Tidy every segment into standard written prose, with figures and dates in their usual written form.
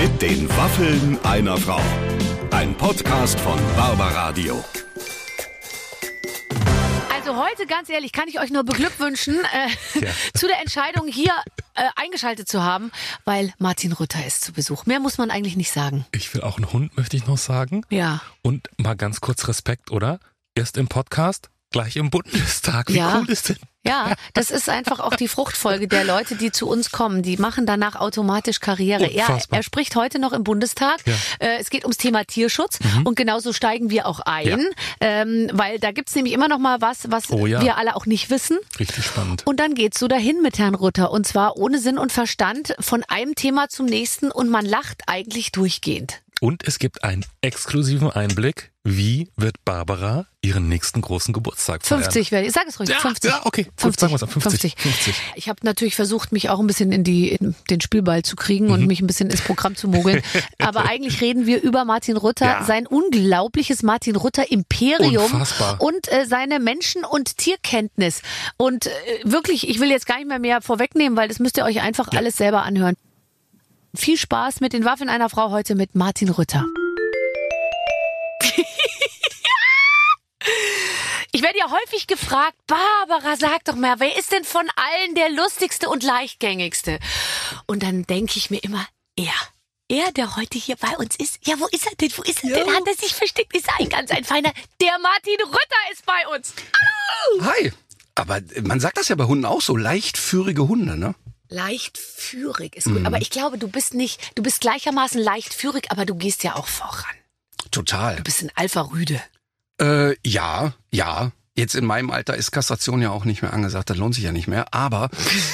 Mit den Waffeln einer Frau. Ein Podcast von Barbaradio. Also heute, ganz ehrlich, kann ich euch nur beglückwünschen, zu der Entscheidung, hier eingeschaltet zu haben, weil Martin Rütter ist zu Besuch. Mehr muss man eigentlich nicht sagen. Ich will auch einen Hund, möchte ich noch sagen. Ja. Und mal ganz kurz Respekt, oder? Erst im Podcast, gleich im Bundestag. Wie cool ist denn? Ja, das ist einfach auch die Fruchtfolge der Leute, die zu uns kommen. Die machen danach automatisch Karriere. Er spricht heute noch im Bundestag. Ja. Es geht ums Thema Tierschutz und genauso steigen wir auch ein, weil da gibt's nämlich immer noch mal was wir alle auch nicht wissen. Richtig spannend. Und dann geht's so dahin mit Herrn Rütter und zwar ohne Sinn und Verstand von einem Thema zum nächsten und man lacht eigentlich durchgehend. Und es gibt einen exklusiven Einblick, wie wird Barbara ihren nächsten großen Geburtstag feiern. 50 werde ich, sag es ruhig, 50. Ja, okay, 50. Sagen wir es 50. Ich habe natürlich versucht, mich auch ein bisschen in den Spielball zu kriegen und mich ein bisschen ins Programm zu mogeln. Aber eigentlich reden wir über Martin Rütter, sein unglaubliches Martin Rütter Imperium. Unfassbar. Und seine Menschen- und Tierkenntnis. Und wirklich, ich will jetzt gar nicht mehr vorwegnehmen, weil das müsst ihr euch einfach alles selber anhören. Viel Spaß mit den Waffeln einer Frau heute mit Martin Rütter. Ich werde ja häufig gefragt, Barbara, sag doch mal, wer ist denn von allen der lustigste und leichtgängigste? Und dann denke ich mir immer, er, der heute hier bei uns ist. Ja, wo ist er denn? Hat er sich versteckt? Ist ein feiner. Der Martin Rütter ist bei uns. Hallo! Hi. Aber man sagt das ja bei Hunden auch so, leichtführige Hunde, ne? Leichtführig ist gut. Aber ich glaube, du bist gleichermaßen leichtführig, aber du gehst ja auch voran. Total. Du bist ein Alpha-Rüde. Ja. Jetzt in meinem Alter ist Kastration ja auch nicht mehr angesagt, das lohnt sich ja nicht mehr. Aber,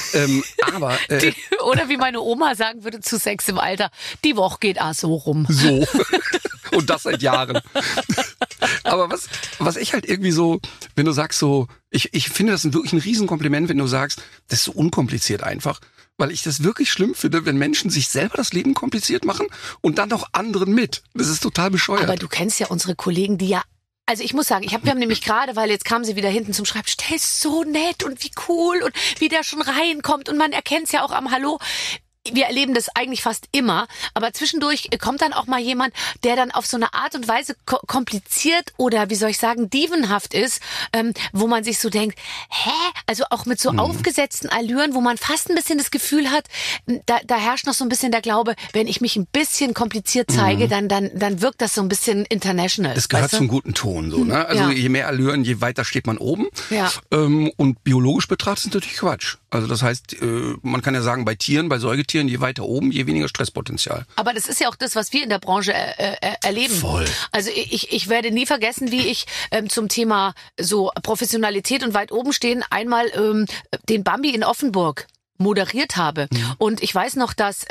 oder wie meine Oma sagen würde zu Sex im Alter, die Woche geht auch so rum. So. Und das seit Jahren. Aber was ich halt irgendwie so, wenn du sagst so, ich finde das wirklich ein Riesenkompliment, wenn du sagst, das ist so unkompliziert einfach. Weil ich das wirklich schlimm finde, wenn Menschen sich selber das Leben kompliziert machen und dann noch anderen mit. Das ist total bescheuert. Aber du kennst ja unsere Kollegen, die ja, also ich muss sagen, wir haben nämlich gerade, weil jetzt kam sie wieder hinten zum Schreibtisch, der ist so nett und wie cool und wie der schon reinkommt und man erkennt es ja auch am Hallo. Wir erleben das eigentlich fast immer, aber zwischendurch kommt dann auch mal jemand, der dann auf so eine Art und Weise kompliziert oder, wie soll ich sagen, dievenhaft ist, wo man sich so denkt, also auch mit so aufgesetzten Allüren, wo man fast ein bisschen das Gefühl hat, da herrscht noch so ein bisschen der Glaube, wenn ich mich ein bisschen kompliziert zeige, dann wirkt das so ein bisschen international. Das gehört zum guten Ton, so, ne? Also je mehr Allüren, je weiter steht man oben. Ja. Und biologisch betrachtet ist natürlich Quatsch. Also das heißt, man kann ja sagen, bei Tieren, bei Säugetieren, je weiter oben, je weniger Stresspotenzial. Aber das ist ja auch das, was wir in der Branche erleben. Voll. Also ich werde nie vergessen, wie ich zum Thema so Professionalität und weit oben stehen einmal den Bambi in Offenburg moderiert habe. Und ich weiß noch, dass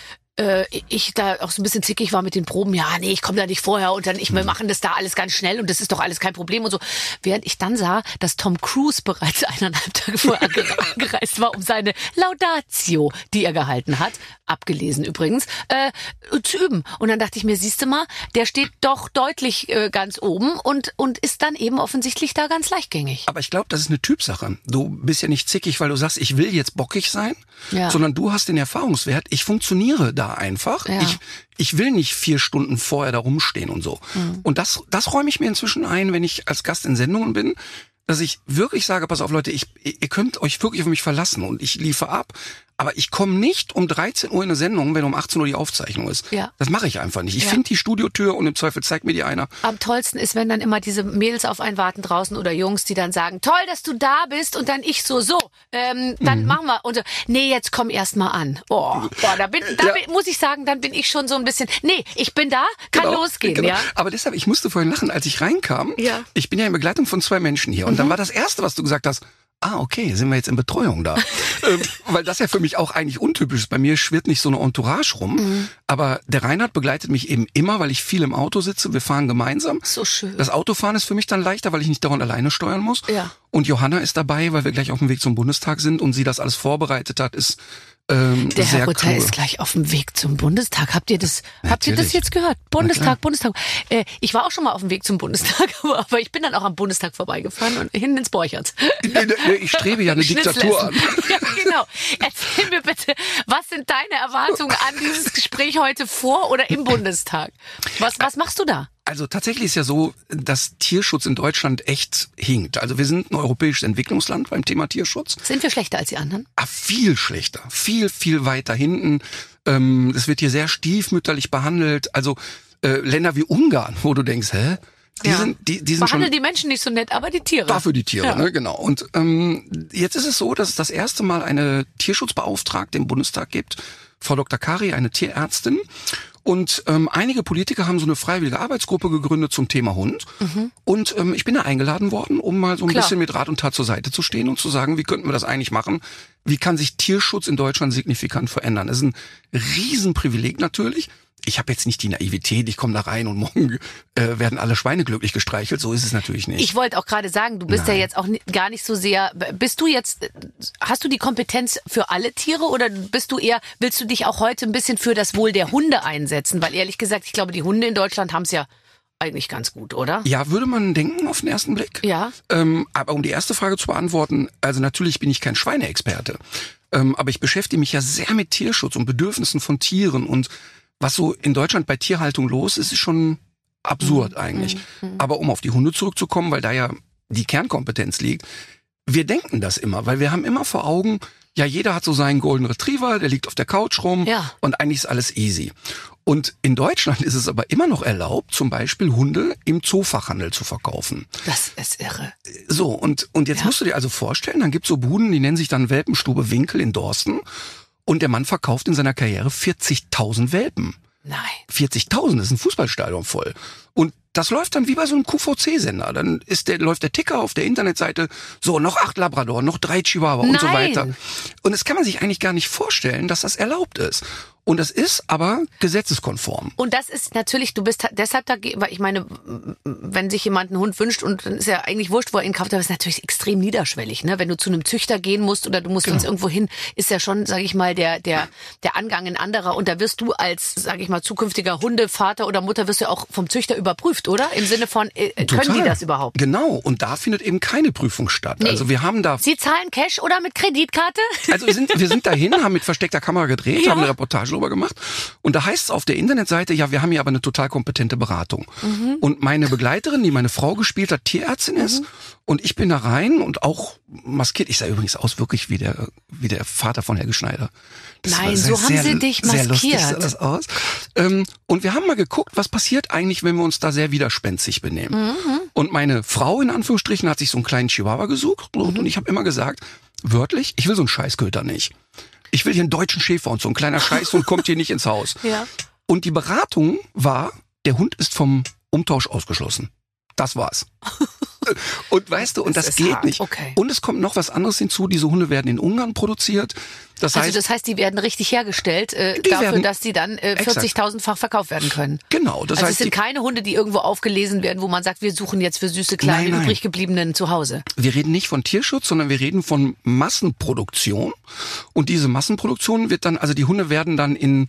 ich da auch so ein bisschen zickig war mit den Proben. Ja, nee, ich komme da nicht vorher und dann wir machen das da alles ganz schnell und das ist doch alles kein Problem und so. Während ich dann sah, dass Tom Cruise bereits 1,5 Tage vorher angereist war, um seine Laudatio, die er gehalten hat, abgelesen übrigens, zu üben. Und dann dachte ich mir, siehst du mal, der steht doch deutlich ganz oben und ist dann eben offensichtlich da ganz leichtgängig. Aber ich glaube, das ist eine Typsache. Du bist ja nicht zickig, weil du sagst, ich will jetzt bockig sein, sondern du hast den Erfahrungswert, ich funktioniere da einfach. Ja. Ich will nicht 4 Stunden vorher da rumstehen und so. Und das räume ich mir inzwischen ein, wenn ich als Gast in Sendungen bin, dass ich wirklich sage, pass auf Leute, ihr könnt euch wirklich auf mich verlassen und ich liefere ab. Aber ich komme nicht um 13 Uhr in eine Sendung, wenn um 18 Uhr die Aufzeichnung ist. Ja. Das mache ich einfach nicht. Ich finde die Studiotür und im Zweifel zeigt mir die einer. Am tollsten ist, wenn dann immer diese Mädels auf einen warten draußen oder Jungs, die dann sagen, toll, dass du da bist und dann ich dann machen wir. Und nee, jetzt komm erst mal an. Da muss ich sagen, dann bin ich schon so ein bisschen, nee, ich bin da, kann losgehen. Genau. Ja? Aber deshalb, ich musste vorhin lachen, als ich reinkam. Ja. Ich bin ja in Begleitung von 2 Menschen hier. Und dann war das Erste, was du gesagt hast, okay, sind wir jetzt in Betreuung da. Weil das ja für mich auch eigentlich untypisch ist. Bei mir schwirrt nicht so eine Entourage rum. Aber der Reinhard begleitet mich eben immer, weil ich viel im Auto sitze. Wir fahren gemeinsam. So schön. Das Autofahren ist für mich dann leichter, weil ich nicht dauernd alleine steuern muss. Ja. Und Johanna ist dabei, weil wir gleich auf dem Weg zum Bundestag sind und sie das alles vorbereitet hat, ist der Herr Rütter ist gleich auf dem Weg zum Bundestag. Habt ihr das jetzt gehört? Bundestag. Ich war auch schon mal auf dem Weg zum Bundestag, aber ich bin dann auch am Bundestag vorbeigefahren und hin ins Borchertz. Ich strebe ja eine Diktatur an. Ja, genau. Erzähl mir bitte, Was sind deine Erwartungen an dieses Gespräch heute vor oder im Bundestag? Was machst du da? Also tatsächlich ist ja so, dass Tierschutz in Deutschland echt hinkt. Also wir sind ein europäisches Entwicklungsland beim Thema Tierschutz. Sind wir schlechter als die anderen? Viel schlechter. Viel weiter hinten. Es wird hier sehr stiefmütterlich behandelt. Also Länder wie Ungarn, wo du denkst, hä? Die sind behandeln schon die Menschen nicht so nett, aber die Tiere. Dafür die Tiere, ne, genau. Und jetzt ist es so, dass es das erste Mal eine Tierschutzbeauftragte im Bundestag gibt, Frau Dr. Kari, eine Tierärztin. Und einige Politiker haben so eine freiwillige Arbeitsgruppe gegründet zum Thema Hund. Und ich bin da eingeladen worden, um mal so ein bisschen mit Rat und Tat zur Seite zu stehen und zu sagen, wie könnten wir das eigentlich machen? Wie kann sich Tierschutz in Deutschland signifikant verändern? Das ist ein Riesenprivileg natürlich. Ich habe jetzt nicht die Naivität, ich komme da rein und morgen werden alle Schweine glücklich gestreichelt. So ist es natürlich nicht. Ich wollte auch gerade sagen, du bist ja jetzt auch gar nicht so sehr, hast du die Kompetenz für alle Tiere oder willst du dich auch heute ein bisschen für das Wohl der Hunde einsetzen? Weil ehrlich gesagt, ich glaube, die Hunde in Deutschland haben es ja eigentlich ganz gut, oder? Ja, würde man denken auf den ersten Blick. Ja. Aber um die erste Frage zu beantworten, also natürlich bin ich kein Schweineexperte, aber ich beschäftige mich ja sehr mit Tierschutz und Bedürfnissen von Tieren und was so in Deutschland bei Tierhaltung los ist, ist schon absurd eigentlich. Aber um auf die Hunde zurückzukommen, weil da ja die Kernkompetenz liegt, wir denken das immer, weil wir haben immer vor Augen, ja, jeder hat so seinen Golden Retriever, der liegt auf der Couch rum und eigentlich ist alles easy. Und in Deutschland ist es aber immer noch erlaubt, zum Beispiel Hunde im Zoofachhandel zu verkaufen. Das ist irre. So, und jetzt musst du dir also vorstellen, dann gibt's so Buden, die nennen sich dann Welpenstube Winkel in Dorsten. Und der Mann verkauft in seiner Karriere 40.000 Welpen. Nein. 40.000, das ist ein Fußballstadion voll. Und das läuft dann wie bei so einem QVC-Sender. Dann läuft der Ticker auf der Internetseite, so, noch 8 Labrador, noch 3 Chihuahua und so weiter. Und das kann man sich eigentlich gar nicht vorstellen, dass das erlaubt ist. Und das ist aber gesetzeskonform. Und das ist natürlich, du bist deshalb dagegen, weil ich meine, wenn sich jemand einen Hund wünscht und dann ist ja eigentlich wurscht, wo er ihn kauft, aber ist natürlich extrem niederschwellig, ne? Wenn du zu einem Züchter gehen musst oder du musst sonst irgendwo hin, ist ja schon, sage ich mal, der Angang ein anderer. Und da wirst du als, sage ich mal, zukünftiger Hundevater oder Mutter wirst du auch vom Züchter überprüft, oder? Im Sinne von, können die das überhaupt? Genau. Und da findet eben keine Prüfung statt. Nee. Also wir haben da. Sie zahlen Cash oder mit Kreditkarte? Also wir sind dahin, haben mit versteckter Kamera gedreht, haben eine Reportage darüber gemacht. Und da heißt es auf der Internetseite, ja, wir haben hier aber eine total kompetente Beratung. Und meine Begleiterin, die meine Frau gespielt hat, Tierärztin ist. Und ich bin da rein und auch maskiert. Ich sah übrigens aus wirklich wie der Vater von Helge Schneider. Nein, so haben sie dich maskiert. Sehr lustig sah das aus. Und wir haben mal geguckt, was passiert eigentlich, wenn wir uns da sehr widerspenstig benehmen. Und meine Frau, in Anführungsstrichen, hat sich so einen kleinen Chihuahua gesucht. Und ich habe immer gesagt, wörtlich, ich will so einen Scheißköter nicht. Ich will hier einen deutschen Schäfer und so ein kleiner Scheißhund kommt hier nicht ins Haus. Ja. Und die Beratung war, der Hund ist vom Umtausch ausgeschlossen. Das war's. Und weißt du, und das geht hart. Nicht. Okay. Und es kommt noch was anderes hinzu, diese Hunde werden in Ungarn produziert. Das heißt, die werden richtig hergestellt, dass die dann 40.000-fach verkauft werden können. Genau. Das heißt, es sind keine Hunde, die irgendwo aufgelesen werden, wo man sagt, wir suchen jetzt für süße, kleine, übrig gebliebenen zu Hause. Wir reden nicht von Tierschutz, sondern wir reden von Massenproduktion. Und diese Massenproduktion wird dann, also die Hunde werden dann in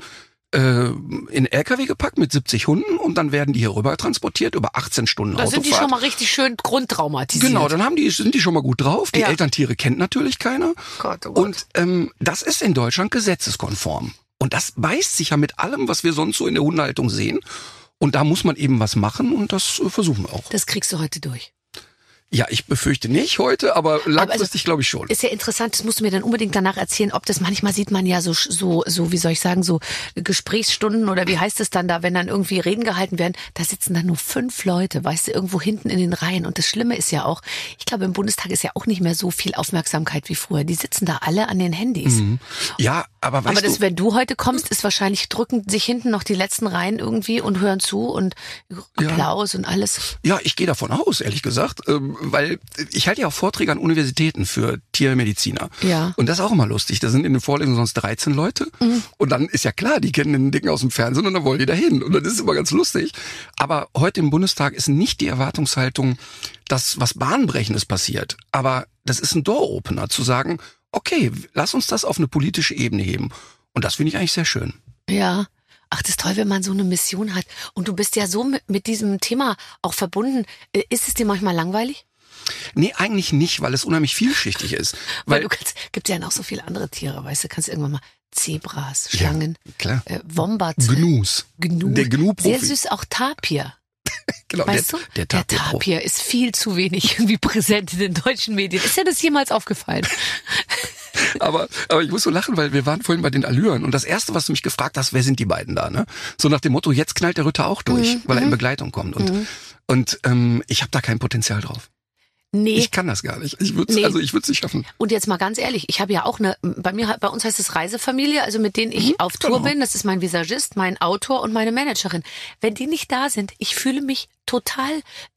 LKW gepackt mit 70 Hunden und dann werden die hier rüber transportiert über 18 Stunden Autofahrt. Da sind die schon mal richtig schön grundtraumatisiert. Genau, dann sind die schon mal gut drauf. Die Elterntiere kennt natürlich keiner. Gott, oh Gott. Und das ist in Deutschland gesetzeskonform. Und das beißt sich ja mit allem, was wir sonst so in der Hundehaltung sehen. Und da muss man eben was machen und das versuchen wir auch. Das kriegst du heute durch. Ja, ich befürchte nicht heute, aber langfristig glaube ich schon. Ist ja interessant, das musst du mir dann unbedingt danach erzählen, ob das manchmal sieht man ja so wie soll ich sagen, so Gesprächsstunden oder wie heißt es dann da, wenn dann irgendwie Reden gehalten werden, da sitzen dann nur 5 Leute, weißt du, irgendwo hinten in den Reihen. Und das Schlimme ist ja auch, ich glaube im Bundestag ist ja auch nicht mehr so viel Aufmerksamkeit wie früher. Die sitzen da alle an den Handys. Ja, aber weißt du, wenn du heute kommst, ist wahrscheinlich drücken sich hinten noch die letzten Reihen irgendwie und hören zu und Applaus und alles. Ja, ich gehe davon aus, ehrlich gesagt. Weil ich halte ja auch Vorträge an Universitäten für Tiermediziner. Ja. Und das ist auch immer lustig. Da sind in den Vorlesungen sonst 13 Leute. Und dann ist ja klar, die kennen den Ding aus dem Fernsehen und dann wollen die da hin. Und das ist immer ganz lustig. Aber heute im Bundestag ist nicht die Erwartungshaltung, dass was Bahnbrechendes passiert. Aber das ist ein Door-Opener, zu sagen, okay, lass uns das auf eine politische Ebene heben. Und das finde ich eigentlich sehr schön. Ja. Ach, das ist toll, wenn man so eine Mission hat. Und du bist ja so mit diesem Thema auch verbunden. Ist es dir manchmal langweilig? Nee, eigentlich nicht, weil es unheimlich vielschichtig ist. Weil gibt ja noch so viele andere Tiere, weißt du, kannst irgendwann mal Zebras, Schlangen, klar. Wombats. Gnus. Der Gnu-Profi. Sehr süß, auch Tapir. Genau, weißt du? Der Tapir ist viel zu wenig irgendwie präsent in den deutschen Medien. Ist dir das jemals aufgefallen? Aber ich muss so lachen, weil wir waren vorhin bei den Allüren und das Erste, was du mich gefragt hast, wer sind die beiden da, ne? So nach dem Motto, jetzt knallt der Ritter auch durch, weil er in Begleitung kommt. Und ich habe da kein Potenzial drauf. Nee. Ich kann das gar nicht. Ich würde es nicht schaffen. Und jetzt mal ganz ehrlich, ich habe ja auch bei uns heißt es Reisefamilie, also mit denen ich auf Tour bin. Das ist mein Visagist, mein Autor und meine Managerin. Wenn die nicht da sind, ich fühle mich total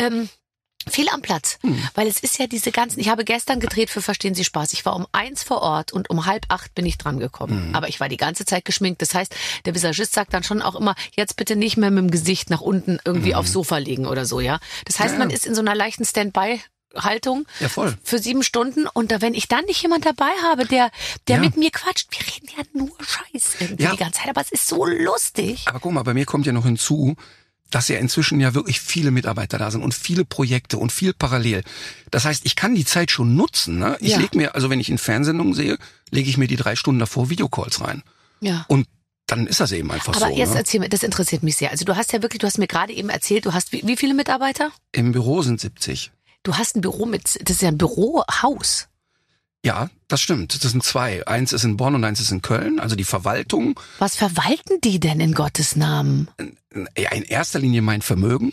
fehl am Platz. Weil es ist ja diese ganzen, ich habe gestern gedreht für Verstehen Sie Spaß. Ich war um 1 vor Ort und um 7:30 bin ich dran gekommen. Aber ich war die ganze Zeit geschminkt. Das heißt, der Visagist sagt dann schon auch immer, jetzt bitte nicht mehr mit dem Gesicht nach unten irgendwie aufs Sofa legen oder so, ja. Das heißt, man ist in so einer leichten Standby-Haltung für 7 Stunden und wenn ich dann nicht jemand dabei habe, der mit mir quatscht, wir reden ja nur Scheiß irgendwie die ganze Zeit, aber es ist so lustig. Aber guck mal, bei mir kommt ja noch hinzu, dass ja inzwischen ja wirklich viele Mitarbeiter da sind und viele Projekte und viel parallel. Das heißt, ich kann die Zeit schon nutzen. Ne? Ich lege mir, also wenn ich in Fernsehsendungen sehe, lege ich mir die 3 Stunden davor Videocalls rein. Ja. Und dann ist das eben einfach so. Aber jetzt erzähl mir, das interessiert mich sehr. Also du hast mir gerade eben erzählt, du hast wie viele Mitarbeiter? Im Büro sind 70. Du hast ein Büro das ist ja ein Bürohaus. Ja, das stimmt. Das sind 2. Eins ist in Bonn und eins ist in Köln, also die Verwaltung. Was verwalten die denn in Gottes Namen? Ja, in erster Linie mein Vermögen.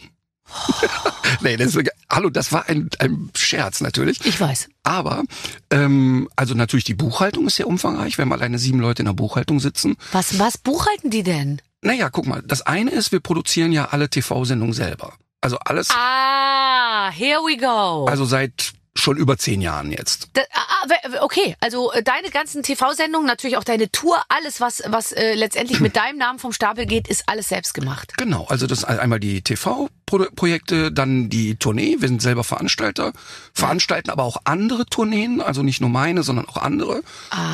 Nee, das war ein Scherz natürlich. Ich weiß. Aber, also natürlich die Buchhaltung ist sehr umfangreich, wenn mal alleine 7 Leute in der Buchhaltung sitzen. Was buchhalten die denn? Naja, guck mal, das eine ist, wir produzieren ja alle TV-Sendungen selber. Also alles. Here we go. Also seit schon über 10 Jahren jetzt. Okay, also deine ganzen TV-Sendungen, natürlich auch deine Tour, alles was letztendlich mit deinem Namen vom Stapel geht, ist alles selbst gemacht. Genau, also das einmal die TV-Projekte, dann die Tournee, wir sind selber Veranstalter, veranstalten aber auch andere Tourneen, also nicht nur meine, sondern auch andere.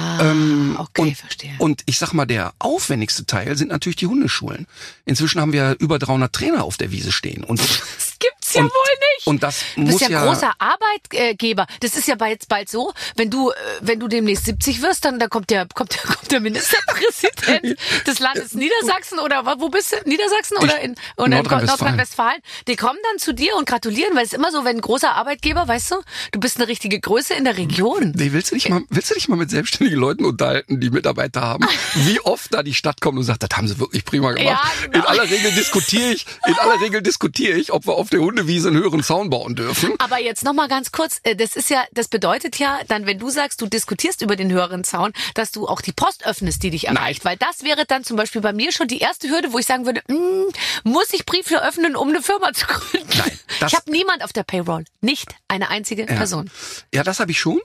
Okay, verstehe. Und ich sag mal, der aufwendigste Teil sind natürlich die Hundeschulen. Inzwischen haben wir über 300 Trainer auf der Wiese stehen. Und das gibt's ja wohl nicht. Und das du bist ja großer Arbeitgeber. Das ist ja jetzt bald so, wenn du demnächst 70 wirst, dann da kommt der Ministerpräsident des Landes Niedersachsen oder wo bist du? Niedersachsen oder in Nordrhein-Westfalen? Die kommen dann zu dir und gratulieren, weil es immer so, wenn ein großer Arbeitgeber, weißt du bist eine richtige Größe in der Region. Nee, willst du dich mal mit selbstständigen Leuten unterhalten, die Mitarbeiter haben, wie oft da die Stadt kommt und sagt, das haben sie wirklich prima gemacht. Ja, genau. In aller Regel diskutiere ich, ob wir auf der Hundewiese einen höheren Zaun bauen dürfen. Aber jetzt noch mal ganz kurz, das bedeutet ja dann, wenn du sagst, du diskutierst über den höheren Zaun, dass du auch die Post öffnest, die dich erreicht. Nein. Weil das wäre dann zum Beispiel bei mir schon die erste Hürde, wo ich sagen würde, muss ich Briefe öffnen, um eine Firma zu gründen? Nein. Ich habe niemand auf der Payroll. Nicht eine einzige Person. Ja, das habe ich schon.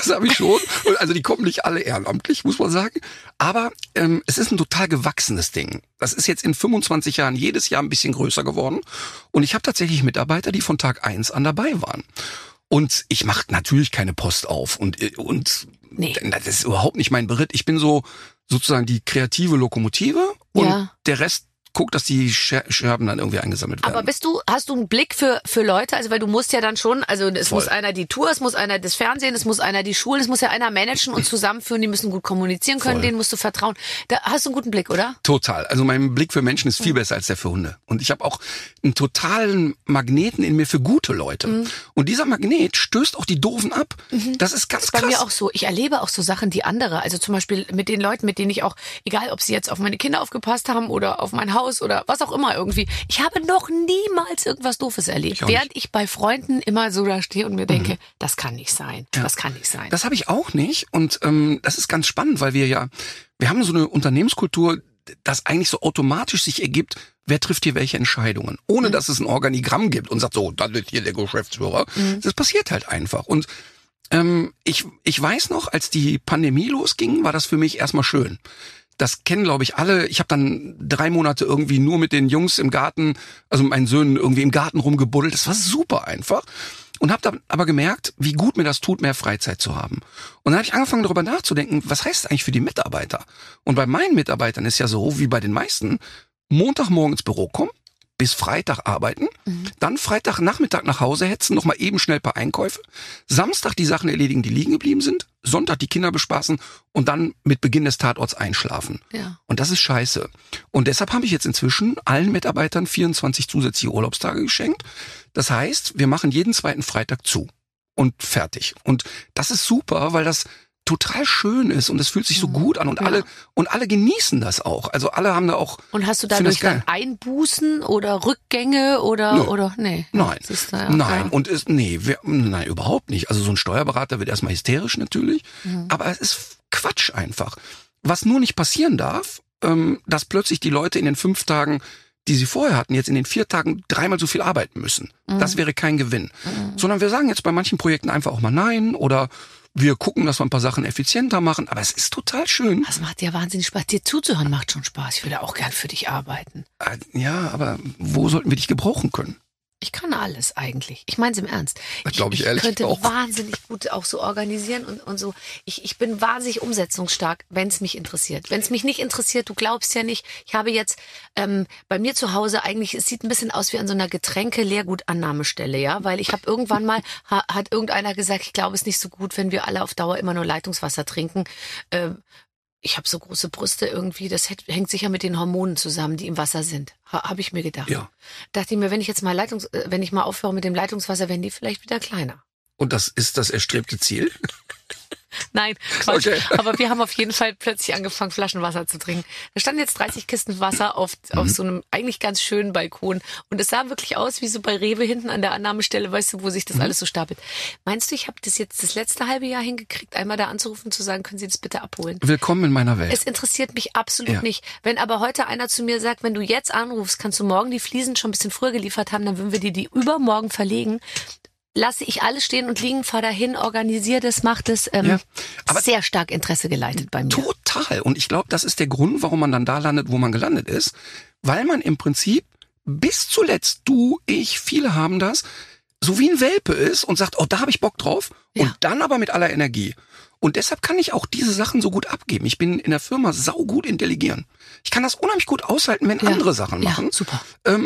Also die kommen nicht alle ehrenamtlich, muss man sagen. Aber es ist ein total gewachsenes Ding. Das ist jetzt in 25 Jahren jedes Jahr ein bisschen größer geworden. Und ich habe tatsächlich Mitarbeiter, die von Tag 1 an dabei waren. Und ich mache natürlich keine Post auf. Und nee. Das ist überhaupt nicht mein Beritt. Ich bin sozusagen die kreative Lokomotive und der Rest guck, dass die Scherben dann irgendwie eingesammelt werden. Aber hast du einen Blick für Leute? Also, weil du musst ja dann schon, also es muss einer die Tour, es muss einer das Fernsehen, es muss einer die Schulen, es muss ja einer managen und zusammenführen, die müssen gut kommunizieren können, denen musst du vertrauen. Da hast du einen guten Blick, oder? Total. Also mein Blick für Menschen ist viel besser als der für Hunde. Und ich habe auch einen totalen Magneten in mir für gute Leute. Und dieser Magnet stößt auch die Doofen ab. Das ist ganz krass. Bei mir auch so. Ich erlebe auch so Sachen, die andere, also zum Beispiel mit den Leuten, mit denen ich auch, egal ob sie jetzt auf meine Kinder aufgepasst haben oder auf mein Haus oder was auch immer irgendwie. Ich habe noch niemals irgendwas Doofes erlebt. Während ich bei Freunden immer so da stehe und mir denke, das kann nicht sein. Ja. Das kann nicht sein. Das habe ich auch nicht. Und das ist ganz spannend, weil wir haben so eine Unternehmenskultur, das eigentlich so automatisch sich ergibt, wer trifft hier welche Entscheidungen, ohne dass es ein Organigramm gibt und sagt, so, dann ist hier der Geschäftsführer. Das passiert halt einfach. Und ich weiß noch, als die Pandemie losging, war das für mich erstmal schön. Das kennen, glaube ich, alle. Ich habe dann 3 Monate irgendwie nur mit den Jungs im Garten, also mit meinen Söhnen irgendwie im Garten rumgebuddelt. Das war super einfach. Und habe dann aber gemerkt, wie gut mir das tut, mehr Freizeit zu haben. Und dann habe ich angefangen, darüber nachzudenken, was heißt das eigentlich für die Mitarbeiter? Und bei meinen Mitarbeitern ist ja so, wie bei den meisten, Montagmorgen ins Büro kommen, bis Freitag arbeiten, dann Freitagnachmittag nach Hause hetzen, nochmal eben schnell ein paar Einkäufe, Samstag die Sachen erledigen, die liegen geblieben sind, Sonntag die Kinder bespaßen und dann mit Beginn des Tatorts einschlafen. Ja. Und das ist scheiße. Und deshalb habe ich jetzt inzwischen allen Mitarbeitern 24 zusätzliche Urlaubstage geschenkt. Das heißt, wir machen jeden zweiten Freitag zu und fertig. Und das ist super, weil das total schön ist und es fühlt sich so gut an und alle genießen das auch. Also alle haben da auch. Und hast du dadurch dann Einbußen oder Rückgänge oder nee? Nein. Nein. Und nein, überhaupt nicht. Also so ein Steuerberater wird erstmal hysterisch natürlich, aber es ist Quatsch einfach. Was nur nicht passieren darf, dass plötzlich die Leute in den 5 Tagen, die sie vorher hatten, jetzt in den 4 Tagen 3-mal so viel arbeiten müssen. Das wäre kein Gewinn. Sondern wir sagen jetzt bei manchen Projekten einfach auch mal nein oder wir gucken, dass wir ein paar Sachen effizienter machen, aber es ist total schön. Das macht ja wahnsinnig Spaß. Dir zuzuhören macht schon Spaß. Ich würde auch gern für dich arbeiten. Ja, aber wo sollten wir dich gebrauchen können? Ich kann alles eigentlich. Ich meine es im Ernst. Das glaube ich ehrlich könnte auch. Wahnsinnig gut auch so organisieren und so. Ich bin wahnsinnig umsetzungsstark, wenn es mich interessiert. Wenn es mich nicht interessiert, du glaubst ja nicht. Ich habe jetzt bei mir zu Hause eigentlich, es sieht ein bisschen aus wie an so einer Getränke-Leergutannahmestelle, ja, weil ich habe irgendwann mal, hat irgendeiner gesagt, ich glaube es ist nicht so gut, wenn wir alle auf Dauer immer nur Leitungswasser trinken. Ich habe so große Brüste irgendwie, das hängt sicher mit den Hormonen zusammen, die im Wasser sind. Habe ich mir gedacht. Ja. Dachte ich mir, wenn ich mal aufhöre mit dem Leitungswasser, werden die vielleicht wieder kleiner. Und das ist das erstrebte Ziel? Nein, Quatsch. Okay. Aber wir haben auf jeden Fall plötzlich angefangen, Flaschenwasser zu trinken. Da standen jetzt 30 Kisten Wasser auf so einem eigentlich ganz schönen Balkon. Und es sah wirklich aus wie so bei Rewe hinten an der Annahmestelle, weißt du, wo sich das alles so stapelt. Meinst du, ich habe das jetzt das letzte halbe Jahr hingekriegt, einmal da anzurufen, zu sagen, können Sie das bitte abholen? Willkommen in meiner Welt. Es interessiert mich absolut nicht. Wenn aber heute einer zu mir sagt, wenn du jetzt anrufst, kannst du morgen die Fliesen schon ein bisschen früher geliefert haben, dann würden wir dir die übermorgen verlegen. Lasse ich alles stehen und liegen, fahr dahin, organisiere das, mach das. Aber sehr stark Interesse geleitet bei mir. Total. Und ich glaube, das ist der Grund, warum man dann da landet, wo man gelandet ist. Weil man im Prinzip bis zuletzt, du, ich, viele haben das, so wie ein Welpe ist und sagt, oh, da habe ich Bock drauf. Und dann aber mit aller Energie. Und deshalb kann ich auch diese Sachen so gut abgeben. Ich bin in der Firma saugut in Delegieren. Ich kann das unheimlich gut aushalten, wenn andere Sachen machen. Ja, super.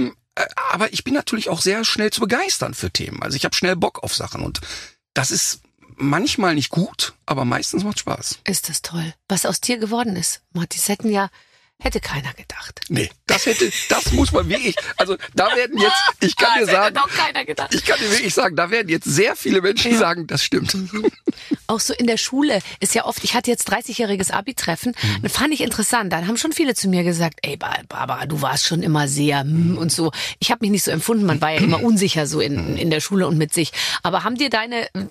Aber ich bin natürlich auch sehr schnell zu begeistern für Themen. Also ich habe schnell Bock auf Sachen und das ist manchmal nicht gut, aber meistens macht Spaß. Ist das toll. Was aus dir geworden ist. Das hätte keiner gedacht. Nee, das muss man wirklich, also da werden jetzt, ich kann dir sagen, hätte doch keiner gedacht. Ich kann dir wirklich sagen, da werden jetzt sehr viele Menschen sagen, das stimmt. Auch so in der Schule ist ja oft, ich hatte jetzt 30-jähriges Abi-Treffen, das fand ich interessant, dann haben schon viele zu mir gesagt, ey Barbara, du warst schon immer sehr und so. Ich habe mich nicht so empfunden, man war ja immer unsicher so in der Schule und mit sich. Aber haben dir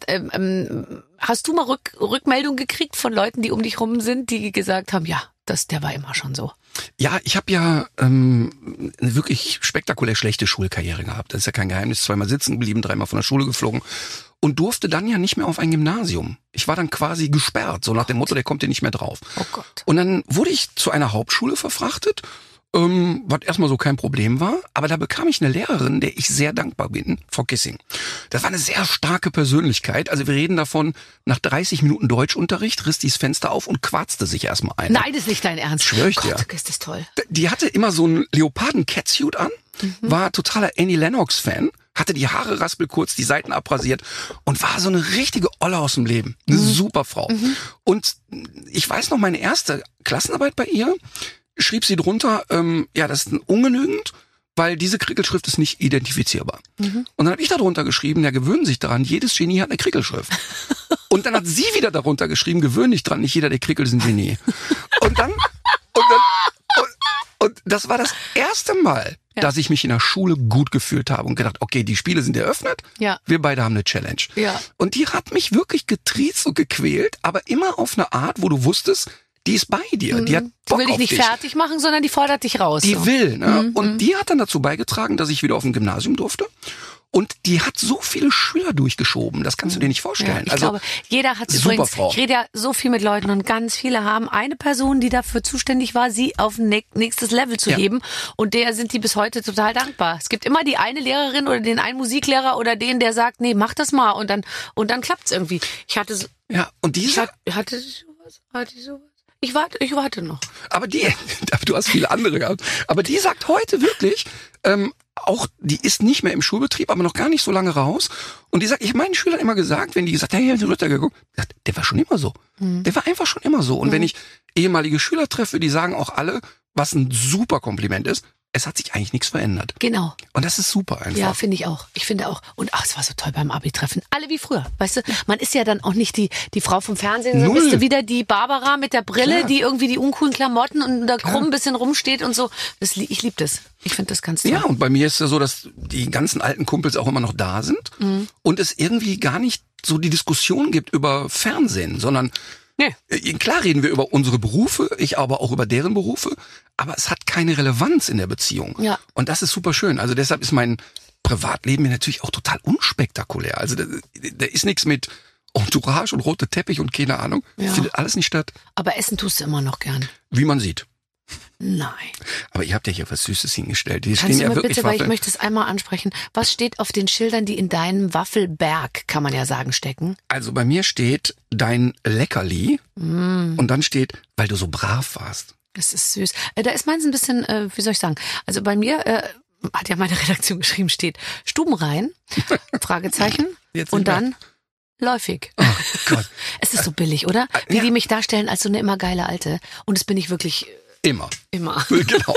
hast du mal Rückmeldung gekriegt von Leuten, die um dich rum sind, die gesagt haben, ja, der war immer schon so? Ja, ich habe ja eine wirklich spektakulär schlechte Schulkarriere gehabt. Das ist ja kein Geheimnis. 2-mal sitzen geblieben, 3-mal von der Schule geflogen und durfte dann ja nicht mehr auf ein Gymnasium. Ich war dann quasi gesperrt, so nach dem Motto, der kommt hier nicht mehr drauf. Oh Gott. Und dann wurde ich zu einer Hauptschule verfrachtet, was erstmal so kein Problem war, aber da bekam ich eine Lehrerin, der ich sehr dankbar bin, Frau Kissing. Das war eine sehr starke Persönlichkeit, also wir reden davon, nach 30 Minuten Deutschunterricht riss die das Fenster auf und quarzte sich erstmal ein. Nein, das ist nicht dein Ernst. Schwör ich dir. Gott, ist das toll. Die hatte immer so einen Leoparden-Catsuit an, war totaler Annie Lennox-Fan, hatte die Haare raspelkurz, die Seiten abrasiert und war so eine richtige Olle aus dem Leben. Eine super Frau. Und ich weiß noch, meine erste Klassenarbeit bei ihr, schrieb sie drunter, das ist ungenügend, weil diese Krickelschrift ist nicht identifizierbar. Und dann habe ich da drunter geschrieben, ja, gewöhnen sich daran, jedes Genie hat eine Krickelschrift. Und dann hat sie wieder darunter geschrieben, gewöhnen dich dran, nicht jeder, der krickelt, ist ein Genie. Und das war das erste Mal, dass ich mich in der Schule gut gefühlt habe und gedacht, okay, die Spiele sind eröffnet, wir beide haben eine Challenge. Ja. Und die hat mich wirklich getriezt und gequält, aber immer auf eine Art, wo du wusstest, die ist bei dir, die hat Bock auf dich. Die will dich nicht fertig machen, sondern die fordert dich raus. Die will, ne? Und die hat dann dazu beigetragen, dass ich wieder auf ein Gymnasium durfte. Und die hat so viele Schüler durchgeschoben, das kannst du dir nicht vorstellen. Ja, ich glaube, jeder hat übrigens, ich rede ja so viel mit Leuten und ganz viele haben eine Person, die dafür zuständig war, sie auf ein nächstes Level zu heben. Und der sind die bis heute total dankbar. Es gibt immer die eine Lehrerin oder den einen Musiklehrer oder den, der sagt, nee, mach das mal. Und dann klappt's irgendwie. Ich hatte so, und diese... Hatte ich sowas? Ich warte noch. Aber du hast viele andere gehabt. Aber die sagt heute wirklich, die ist nicht mehr im Schulbetrieb, aber noch gar nicht so lange raus. Und die sagt, ich habe meinen Schülern immer gesagt, wenn die gesagt haben, hey, haben Sie Ritter geguckt? Der war schon immer so. Der war einfach schon immer so. Und wenn ich ehemalige Schüler treffe, die sagen auch alle, was ein super Kompliment ist, es hat sich eigentlich nichts verändert. Genau. Und das ist super einfach. Ja, finde ich auch. Ich finde auch. Und es war so toll beim Abi-Treffen. Alle wie früher. Weißt du, man ist ja dann auch nicht die Frau vom Fernsehen, sondern bist du wieder die Barbara mit der Brille, die irgendwie die uncoolen Klamotten und da krumm ein bisschen rumsteht und so. Ich liebe das. Ich finde das ganz toll. Ja, und bei mir ist es so, dass die ganzen alten Kumpels auch immer noch da sind und es irgendwie gar nicht so die Diskussion gibt über Fernsehen, sondern klar reden wir über unsere Berufe, ich aber auch über deren Berufe, aber es hat keine Relevanz in der Beziehung. Ja. Und das ist super schön. Also deshalb ist mein Privatleben mir natürlich auch total unspektakulär. Also da ist nichts mit Entourage und rote Teppich und keine Ahnung. Findet alles nicht statt. Aber essen tust du immer noch gern. Wie man sieht. Nein. Aber ihr habt ja hier was Süßes hingestellt. Die Kannst stehen du ja mir wirklich bitte, weil Waffeln. ich möchte es einmal ansprechen, was steht auf den Schildern, die in deinem Waffelberg, kann man ja sagen, stecken? Also bei mir steht dein Leckerli und dann steht, weil du so brav warst. Das ist süß. Da ist meins ein bisschen, wie soll ich sagen, also bei mir hat ja meine Redaktion geschrieben, steht Stubenrein, Fragezeichen, und dann läufig. Oh Gott. Es ist so billig, oder? Wie die mich darstellen als so eine immer geile Alte. Und das bin ich wirklich... Immer. Immer. Genau.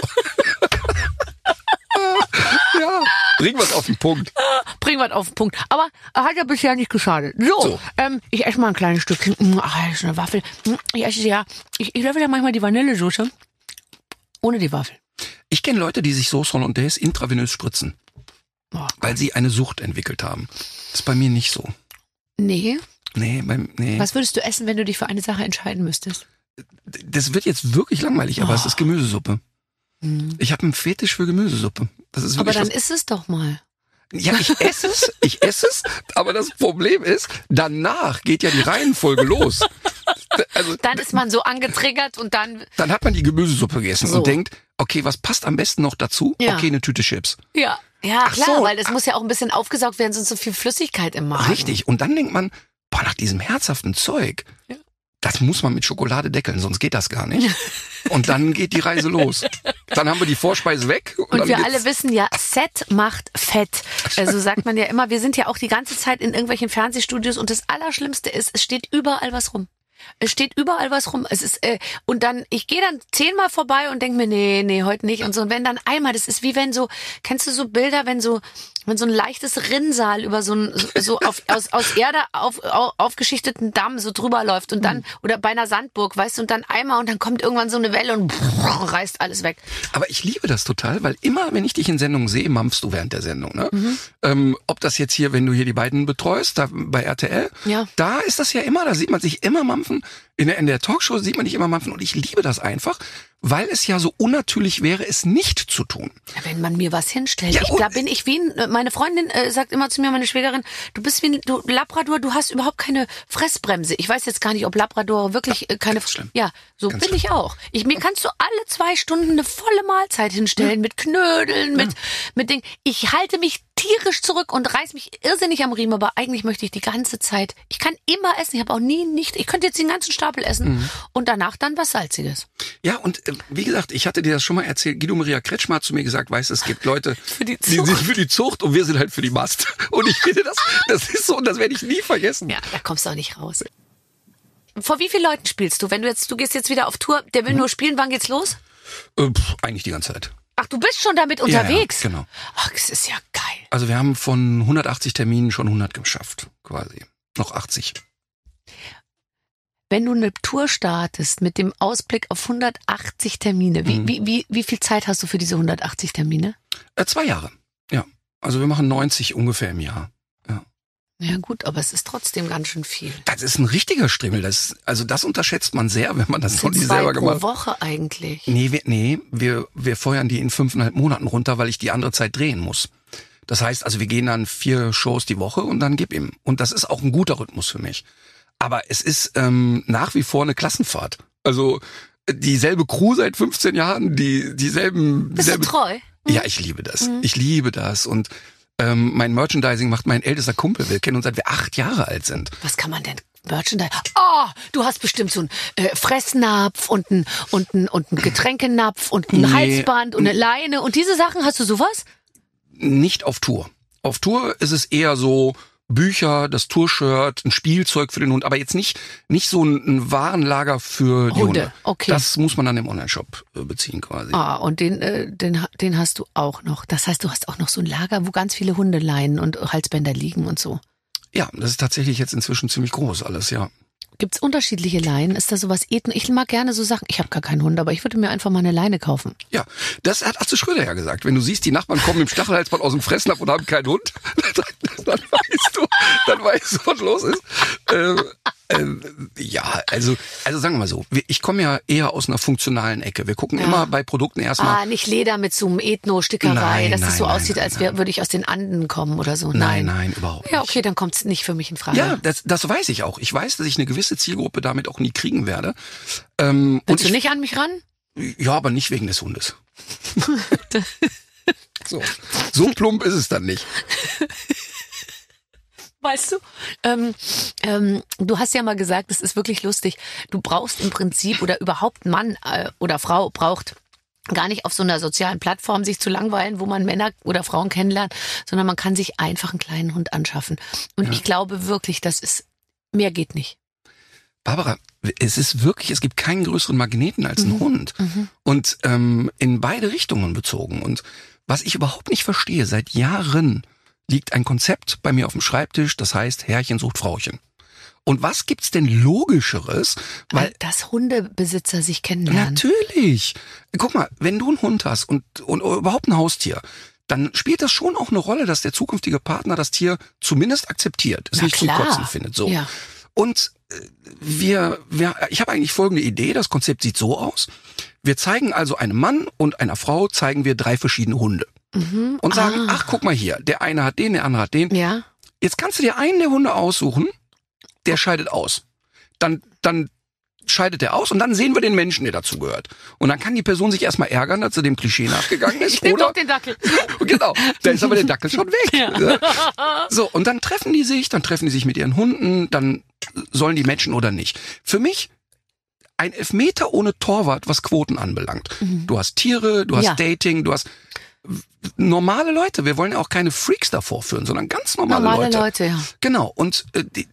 Ja, bring was auf den Punkt. Bring was auf den Punkt. Aber hat ja bisher nicht geschadet. So. Ich esse mal ein kleines Stückchen. Ach, das ist eine Waffel. Ich esse ich löffel ja manchmal die Vanillesoße ohne die Waffel. Ich kenne Leute, die sich Sauce Hollandaise intravenös spritzen. Oh, weil sie eine Sucht entwickelt haben. Das ist bei mir nicht so. Nee. Nee. Was würdest du essen, wenn du dich für eine Sache entscheiden müsstest? Das wird jetzt wirklich langweilig, aber es ist Gemüsesuppe. Ich habe einen Fetisch für Gemüsesuppe. Das ist wirklich aber dann isst es doch mal. Ja, ich esse es, aber das Problem ist, danach geht ja die Reihenfolge los. Also, dann ist man so angetriggert und dann hat man die Gemüsesuppe gegessen und denkt, okay, was passt am besten noch dazu? Ja. Okay, eine Tüte Chips. Ja, klar, weil das muss ja auch ein bisschen aufgesaugt werden, sonst so viel Flüssigkeit im Magen. Richtig, und dann denkt man, nach diesem herzhaften Zeug, das muss man mit Schokolade deckeln, sonst geht das gar nicht. Und dann geht die Reise los. Dann haben wir die Vorspeise weg. Und wir alle wissen ja, Set macht fett. Also sagt man ja immer, wir sind ja auch die ganze Zeit in irgendwelchen Fernsehstudios und das Allerschlimmste ist, es steht überall was rum. Es steht überall was rum. Es ist und dann ich gehe dann 10-mal vorbei und denk mir nee, heute nicht und so. Und wenn dann einmal, das ist wie wenn so, kennst du so Bilder, wenn so ein leichtes Rinnsal über so aus Erde aufgeschichteten Damm so drüber läuft und dann oder bei einer Sandburg, weißt du, und dann einmal und dann kommt irgendwann so eine Welle und reißt alles weg. Aber ich liebe das total, weil immer, wenn ich dich in Sendungen sehe, mampfst du während der Sendung, ne? Ob das jetzt hier, wenn du hier die beiden betreust, da bei RTL, da ist das ja immer, da sieht man sich immer mampfen. In der Talkshow sieht man nicht immer mampfen und ich liebe das einfach, weil es ja so unnatürlich wäre, es nicht zu tun. Ja, wenn man mir was hinstellt. Da bin ich wie, meine Freundin sagt immer zu mir, meine Schwägerin, du bist wie du Labrador, du hast überhaupt keine Fressbremse. Ich weiß jetzt gar nicht, ob Labrador wirklich keine... Ja, so ganz bin schlimm. Ich auch. Mir kannst du alle 2 Stunden eine volle Mahlzeit hinstellen mit Knödeln, mit Dingen. Ich halte mich tierisch zurück und reiß mich irrsinnig am Riemen, aber eigentlich möchte ich die ganze Zeit, ich kann immer essen, ich habe auch ich könnte jetzt den ganzen Stapel essen und danach dann was Salziges. Ja, und wie gesagt, ich hatte dir das schon mal erzählt, Guido Maria Kretschmer hat zu mir gesagt, weißt du, es gibt Leute, die sind für die Zucht und wir sind halt für die Mast. Und ich finde, das ist so und das werde ich nie vergessen. Ja, da kommst du auch nicht raus. Vor wie vielen Leuten spielst du? Wenn du gehst jetzt wieder auf Tour, der will nur spielen, wann geht's los? Eigentlich die ganze Zeit. Ach, du bist schon damit unterwegs? Ja, genau. Ach, das ist ja geil. Also wir haben von 180 Terminen schon 100 geschafft, quasi. Noch 80. Wenn du eine Tour startest mit dem Ausblick auf 180 Termine, wie viel Zeit hast du für diese 180 Termine? 2 Jahre, ja. Also wir machen 90 ungefähr im Jahr. Ja gut, aber es ist trotzdem ganz schön viel. Das ist ein richtiger Strimmel. Das unterschätzt man sehr, wenn man das noch nie selber gemacht hat. Pro Woche eigentlich? Nee, wir feuern die in 5,5 Monaten runter, weil ich die andere Zeit drehen muss. Das heißt, also wir gehen dann 4 Shows die Woche und dann gib ihm. Und das ist auch ein guter Rhythmus für mich. Aber es ist nach wie vor eine Klassenfahrt. Also dieselbe Crew seit 15 Jahren, dieselben... Bist du treu? Ja, ich liebe das. Ich liebe das und mein Merchandising macht mein ältester Kumpel. Wir kennen uns seit wir 8 Jahre alt sind. Was kann man denn Merchandising? Oh, du hast bestimmt so einen Fressnapf und einen Getränkenapf und ein Halsband und eine Leine und diese Sachen. Hast du sowas? Nicht auf Tour. Auf Tour ist es eher so Bücher, das Tourshirt, ein Spielzeug für den Hund, aber jetzt nicht so ein Warenlager für die Hunde. Okay. Das muss man dann im Onlineshop beziehen quasi. Ah, und den hast du auch noch. Das heißt, du hast auch noch so ein Lager, wo ganz viele Hundeleinen und Halsbänder liegen und so. Ja, das ist tatsächlich jetzt inzwischen ziemlich groß alles, ja. Gibt's unterschiedliche Leinen? Ist da sowas Ethno? Ich mag gerne so Sachen. Ich habe gar keinen Hund, aber ich würde mir einfach mal eine Leine kaufen. Ja, das hat Atze Schröder ja gesagt. Wenn du siehst, die Nachbarn kommen im Stachelhalsband aus dem Fressnapf und haben keinen Hund, dann weißt du, was los ist. Ja, also sagen wir mal so, ich komme ja eher aus einer funktionalen Ecke. Wir gucken immer bei Produkten erstmal. Nicht Leder mit so einem Ethno-Stickerei, dass es so aussieht, als würde ich aus den Anden kommen oder so. Nein, überhaupt nicht. Ja, okay, dann kommt es nicht für mich in Frage. Ja, das weiß ich auch. Ich weiß, dass ich eine gewisse Zielgruppe damit auch nie kriegen werde. Willst du nicht an mich ran? Ja, aber nicht wegen des Hundes. So plump ist es dann nicht. Weißt du, du hast ja mal gesagt, es ist wirklich lustig, du brauchst im Prinzip oder überhaupt Mann oder Frau braucht gar nicht auf so einer sozialen Plattform sich zu langweilen, wo man Männer oder Frauen kennenlernt, sondern man kann sich einfach einen kleinen Hund anschaffen. Und ich glaube wirklich, mehr geht nicht. Barbara, es gibt keinen größeren Magneten als ein Hund. Und in beide Richtungen bezogen. Und was ich überhaupt nicht verstehe, seit Jahren liegt ein Konzept bei mir auf dem Schreibtisch, das heißt Herrchen sucht Frauchen. Und was gibt's denn Logischeres? Weil dass Hundebesitzer sich kennenlernen. Natürlich. Guck mal, wenn du einen Hund hast und überhaupt ein Haustier, dann spielt das schon auch eine Rolle, dass der zukünftige Partner das Tier zumindest akzeptiert, es nicht zum Kotzen findet. So. Ja. Und ich habe eigentlich folgende Idee, das Konzept sieht so aus. Wir zeigen also einem Mann und einer Frau, zeigen wir 3 verschiedene Hunde. Und sagen, ach, guck mal hier, der eine hat den, der andere hat den. Ja. Jetzt kannst du dir einen der Hunde aussuchen, der scheidet aus. Dann scheidet er aus und dann sehen wir den Menschen, der dazu gehört. Und dann kann die Person sich erstmal ärgern, dass sie dem Klischee nachgegangen ist. Ich nehm doch den Dackel. Genau, da ist aber der Dackel schon weg. Ja. So, und dann treffen die sich mit ihren Hunden, dann sollen die matchen oder nicht. Für mich ein Elfmeter ohne Torwart, was Quoten anbelangt. Du hast Tiere, du hast Dating, du hast normale Leute. Wir wollen ja auch keine Freaks davor führen, sondern ganz normale Leute. Ja. Genau. Und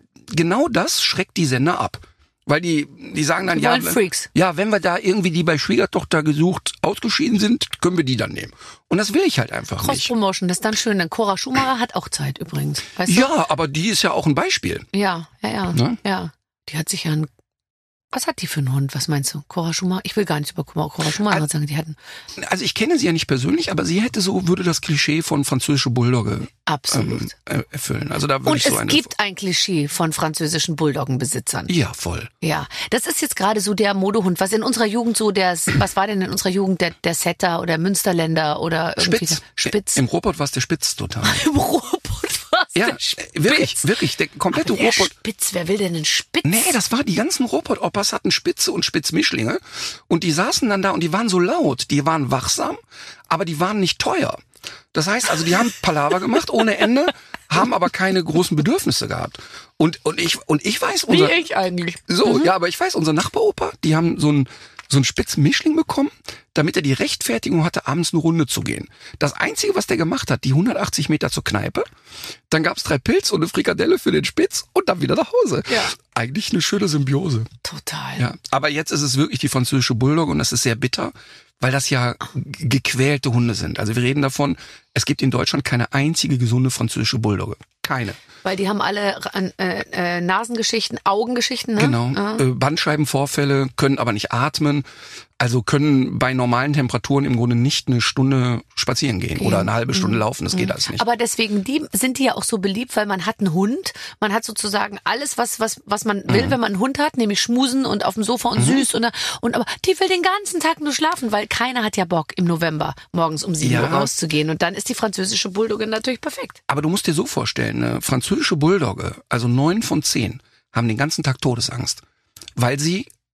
genau das schreckt die Sender ab. Weil die sagen dann, Freaks. Wenn wir da irgendwie die bei Schwiegertochter gesucht ausgeschieden sind, können wir die dann nehmen. Und das will ich halt einfach nicht. Cross-Promotion, das ist dann schön. Denn Cora Schumacher hat auch Zeit übrigens. Weißt du? Ja, aber die ist ja auch ein Beispiel. Ja. Ne? Ja. Die hat sich ja was hat die für einen Hund? Was meinst du? Cora Schumacher? Ich will gar nichts über Cora Schumacher sagen. Also ich kenne sie ja nicht persönlich, aber sie würde das Klischee von französische Bulldogge absolut erfüllen. Also da würde ich so es gibt ein Klischee von französischen Bulldoggenbesitzern. Ja, voll. Ja, das ist jetzt gerade so der Modehund, was in unserer Jugend so was war denn in unserer Jugend der Setter oder Münsterländer oder irgendwie Spitz. Im Ruhrpott war es der Spitz total. Im Ruhrpott war es der Spitz. Wirklich, der komplette aber der Ruhrpott. Spitz, wer will denn einen Spitz? Nee, das war die ganzen Ruhrpott-Oppas hatten Spitze und Spitzmischlinge und die saßen dann da und die waren so laut, die waren wachsam, aber die waren nicht teuer. Das heißt also, die haben Palaver gemacht ohne Ende, haben aber keine großen Bedürfnisse gehabt. Und ich weiß... Wie ich eigentlich. So, ja, aber ich weiß, unser Nachbaropa, die haben so einen Spitzmischling bekommen, damit er die Rechtfertigung hatte, abends eine Runde zu gehen. Das Einzige, was der gemacht hat, die 180 Meter zur Kneipe, dann gab's 3 Pilz und eine Frikadelle für den Spitz und dann wieder nach Hause. Ja. Eigentlich eine schöne Symbiose. Total. Ja, aber jetzt ist es wirklich die französische Bulldogge und das ist sehr bitter, weil das ja gequälte Hunde sind. Also wir reden davon, es gibt in Deutschland keine einzige gesunde französische Bulldogge. Keine. Weil die haben alle Nasengeschichten, Augengeschichten, ne? Genau. Bandscheibenvorfälle, können aber nicht atmen. Also können bei normalen Temperaturen im Grunde nicht eine Stunde spazieren gehen oder eine halbe Stunde laufen. Das geht alles nicht. Aber deswegen sind die ja auch so beliebt, weil man hat einen Hund. Man hat sozusagen alles, was man will, wenn man einen Hund hat, nämlich schmusen und auf dem Sofa und süß. Aber die will den ganzen Tag nur schlafen, weil keiner hat ja Bock, im November morgens um 7 Uhr rauszugehen. Und dann ist die französische Bulldogge natürlich perfekt. Aber du musst dir so vorstellen, eine französische Bulldogge, also 9 von 10, haben den ganzen Tag Todesangst. Weil sie